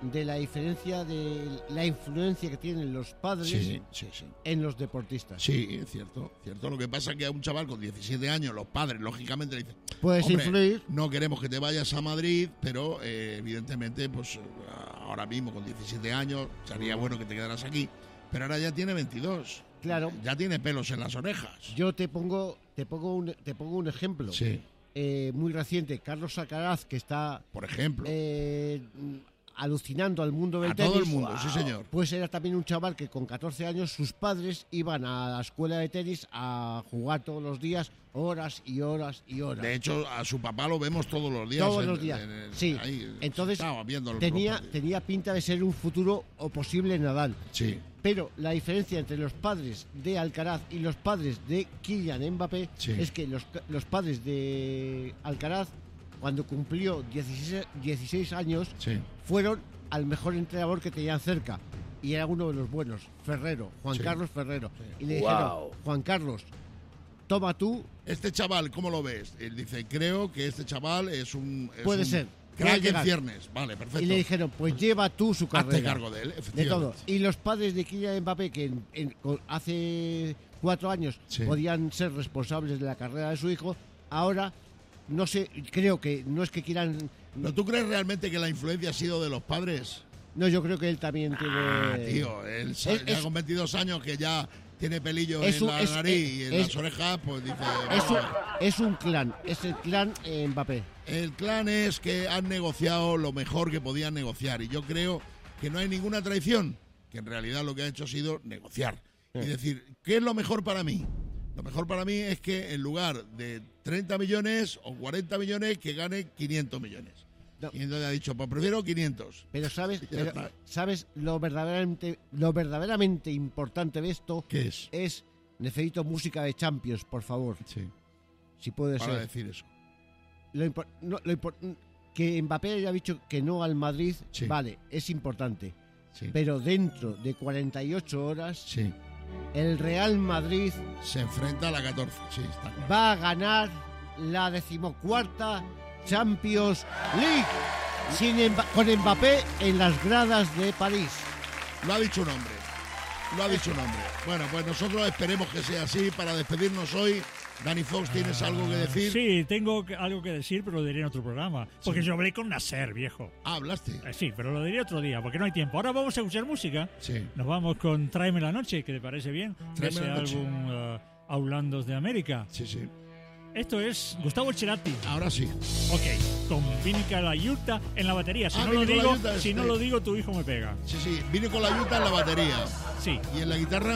[SPEAKER 2] de la diferencia de la influencia que tienen los padres
[SPEAKER 1] Sí, sí, sí.
[SPEAKER 2] en los deportistas.
[SPEAKER 1] Sí, es cierto, cierto. Lo que pasa es que a un chaval con diecisiete años, los padres, lógicamente, le dicen:
[SPEAKER 2] Puedes
[SPEAKER 1] hombre,
[SPEAKER 2] influir.
[SPEAKER 1] no queremos que te vayas a Madrid, pero eh, evidentemente, pues ahora mismo con diecisiete años, sería bueno que te quedaras aquí. Pero ahora ya tiene veintidós.
[SPEAKER 2] Claro.
[SPEAKER 1] Ya tiene pelos en las orejas.
[SPEAKER 2] Yo te pongo, te pongo un, te pongo un ejemplo.
[SPEAKER 1] Sí,
[SPEAKER 2] Eh, muy reciente, Carlos Alcaraz, que está
[SPEAKER 1] por ejemplo.
[SPEAKER 2] eh, alucinando al mundo del
[SPEAKER 1] A
[SPEAKER 2] tenis.
[SPEAKER 1] todo el mundo, sí, señor.
[SPEAKER 2] Pues era también un chaval que con catorce años sus padres iban a la escuela de tenis a jugar todos los días, horas y horas y horas.
[SPEAKER 1] De hecho, a su papá lo vemos todos los días.
[SPEAKER 2] Todos
[SPEAKER 1] en-
[SPEAKER 2] los días.
[SPEAKER 1] en el-
[SPEAKER 2] Sí.
[SPEAKER 1] ahí,
[SPEAKER 2] Entonces
[SPEAKER 1] estaba viendo los
[SPEAKER 2] tenía,
[SPEAKER 1] partidos.
[SPEAKER 2] tenía pinta de ser un futuro o posible Nadal.
[SPEAKER 1] Sí,
[SPEAKER 2] Pero la diferencia entre los padres de Alcaraz y los padres de Kylian Mbappé
[SPEAKER 1] Sí.
[SPEAKER 2] es que los, los padres de Alcaraz, cuando cumplió dieciséis, dieciséis años,
[SPEAKER 1] sí.
[SPEAKER 2] fueron al mejor entrenador que tenían cerca. Y era uno de los buenos, Ferrero, Juan
[SPEAKER 1] Sí.
[SPEAKER 2] Carlos Ferrero. Y le
[SPEAKER 6] Wow.
[SPEAKER 2] dijeron: Juan Carlos, toma tú,
[SPEAKER 1] Este chaval, ¿cómo lo ves? Él dice: creo que este chaval es un. es
[SPEAKER 2] Puede
[SPEAKER 1] un
[SPEAKER 2] ser,
[SPEAKER 1] Crack
[SPEAKER 2] puede
[SPEAKER 1] en
[SPEAKER 2] llegar.
[SPEAKER 1] ciernes. Vale, perfecto.
[SPEAKER 2] y le dijeron: pues lleva tú su carrera.
[SPEAKER 1] Hazte cargo de él,
[SPEAKER 2] De
[SPEAKER 1] efectivamente.
[SPEAKER 2] todo. Y los padres de Kylian Mbappé, que en- en- con- hace cuatro años
[SPEAKER 1] Sí.
[SPEAKER 2] podían ser responsables de la carrera de su hijo, ahora no sé, creo que no es que quieran.
[SPEAKER 1] ¿No tú crees realmente que la influencia ha sido de los padres?
[SPEAKER 2] No, yo creo que él también tiene.
[SPEAKER 1] Ah, tío, él sa-
[SPEAKER 2] es-
[SPEAKER 1] ya
[SPEAKER 2] es-
[SPEAKER 1] con veintidós años que ya tiene pelillo
[SPEAKER 2] Es
[SPEAKER 1] en
[SPEAKER 2] un-
[SPEAKER 1] la
[SPEAKER 2] es-
[SPEAKER 1] nariz
[SPEAKER 2] es-
[SPEAKER 1] y en
[SPEAKER 2] es-
[SPEAKER 1] las orejas, pues dice...
[SPEAKER 2] Es un,
[SPEAKER 1] "Vamos".
[SPEAKER 2] es un clan, es el clan eh, Mbappé.
[SPEAKER 1] El clan es que han negociado lo mejor que podían negociar y yo creo que no hay ninguna traición, que en realidad lo que ha hecho ha sido negociar y decir, ¿qué es lo mejor para mí? Lo mejor para mí es que en lugar de treinta millones o cuarenta millones, que gane quinientos millones.
[SPEAKER 2] No.
[SPEAKER 1] Y entonces ha dicho, pues prefiero quinientos.
[SPEAKER 2] Pero sabes,
[SPEAKER 1] Ya
[SPEAKER 2] pero,
[SPEAKER 1] está.
[SPEAKER 2] sabes lo verdaderamente, lo verdaderamente importante de esto
[SPEAKER 1] ¿Qué es?
[SPEAKER 2] es: necesito música de Champions, por favor,
[SPEAKER 1] Sí,
[SPEAKER 2] si puede
[SPEAKER 1] para
[SPEAKER 2] ser.
[SPEAKER 1] decir eso.
[SPEAKER 2] Lo impor- no, lo impor- que Mbappé haya dicho que no al Madrid,
[SPEAKER 1] Sí.
[SPEAKER 2] vale, es importante.
[SPEAKER 1] Sí,
[SPEAKER 2] Pero dentro de cuarenta y ocho horas,
[SPEAKER 1] sí.
[SPEAKER 2] el Real Madrid
[SPEAKER 1] Se enfrenta a la catorce, sí, está claro.
[SPEAKER 2] va a ganar la decimocuarta Champions League sin Mba- con Mbappé en las gradas de París.
[SPEAKER 1] Lo ha dicho un hombre. Lo ha dicho un hombre. Bueno, pues nosotros esperemos que sea así. Para despedirnos hoy, Dani Fox, ¿tienes algo que decir?
[SPEAKER 5] Sí, tengo que- algo que decir, pero lo diré en otro programa. Porque yo hablé con Nasser, viejo.
[SPEAKER 1] Ah, hablaste.
[SPEAKER 5] Eh, sí, pero lo diré otro día, porque no hay tiempo. Ahora vamos a escuchar música.
[SPEAKER 1] Sí.
[SPEAKER 5] Nos vamos con Tráeme la Noche, que te parece bien. De
[SPEAKER 1] Tráeme
[SPEAKER 5] ese
[SPEAKER 1] la Noche.
[SPEAKER 5] álbum uh, Aulandos de América.
[SPEAKER 1] Sí, sí.
[SPEAKER 5] Esto es Gustavo Cerati.
[SPEAKER 1] Ahora sí.
[SPEAKER 5] Ok, con Vinica la Yuta en la batería. Si,
[SPEAKER 1] Ah,
[SPEAKER 5] no lo,
[SPEAKER 1] Vini
[SPEAKER 5] digo,
[SPEAKER 1] Colaiuta,
[SPEAKER 5] si no
[SPEAKER 1] este.
[SPEAKER 5] lo digo, tu hijo me pega.
[SPEAKER 1] Sí, sí. Vine con la yuta en la batería.
[SPEAKER 5] Sí,
[SPEAKER 1] Y en la guitarra,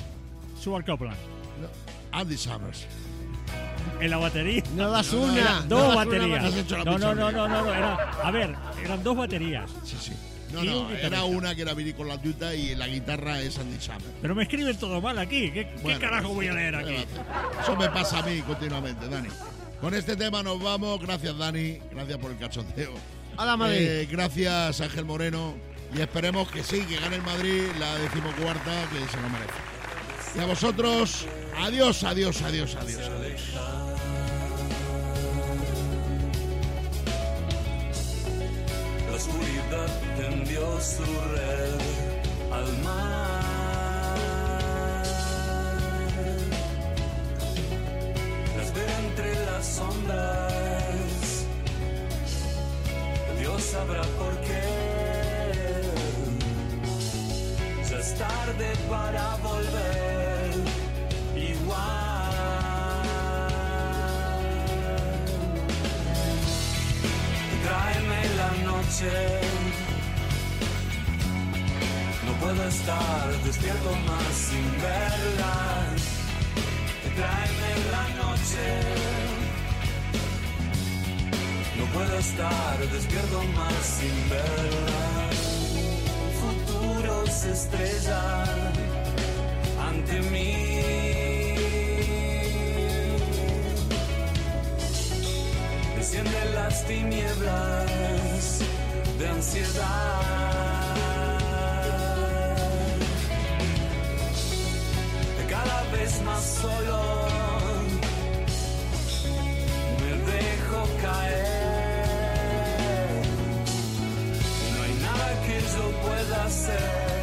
[SPEAKER 5] Stuart Copeland.
[SPEAKER 1] Andy Summers.
[SPEAKER 5] En la batería.
[SPEAKER 2] No das
[SPEAKER 1] No, no,
[SPEAKER 2] una.
[SPEAKER 1] era
[SPEAKER 2] no
[SPEAKER 5] Dos
[SPEAKER 2] das una
[SPEAKER 5] baterías.
[SPEAKER 1] has hecho la
[SPEAKER 5] No, no,
[SPEAKER 1] pichón.
[SPEAKER 5] no, no, no, no, era, a ver, eran dos baterías.
[SPEAKER 1] Sí, sí. No,
[SPEAKER 5] Y un
[SPEAKER 1] no,
[SPEAKER 5] guitarrista.
[SPEAKER 1] era una que era Vini con la yuta y la guitarra es Andy Summers.
[SPEAKER 5] Pero me escriben todo mal aquí. ¿Qué, qué
[SPEAKER 1] Bueno,
[SPEAKER 5] carajo voy a leer aquí?
[SPEAKER 1] Eso me pasa a mí continuamente, Dani. Con este tema nos vamos. Gracias, Dani. Gracias por el cachondeo.
[SPEAKER 2] ¡Hala, Madrid!
[SPEAKER 1] Eh, gracias, Ángel Moreno. Y esperemos que sí, que gane el Madrid la decimocuarta, que se lo merece. Y a vosotros, adiós, adiós, adiós, adiós. adiós.
[SPEAKER 4] La oscuridad tendió su red al mar. Las veo entre las sombras. Dios sabrá por qué. Ya es tarde para volver igual. Tráeme la noche. No puedo estar despierto más sin verla. Tráeme la noche. No puedo estar despierto más sin verla. Futuros estrellan ante mí. Descienden las tinieblas de ansiedad. Cada vez más solo me dejo caer. No hay nada que hacer.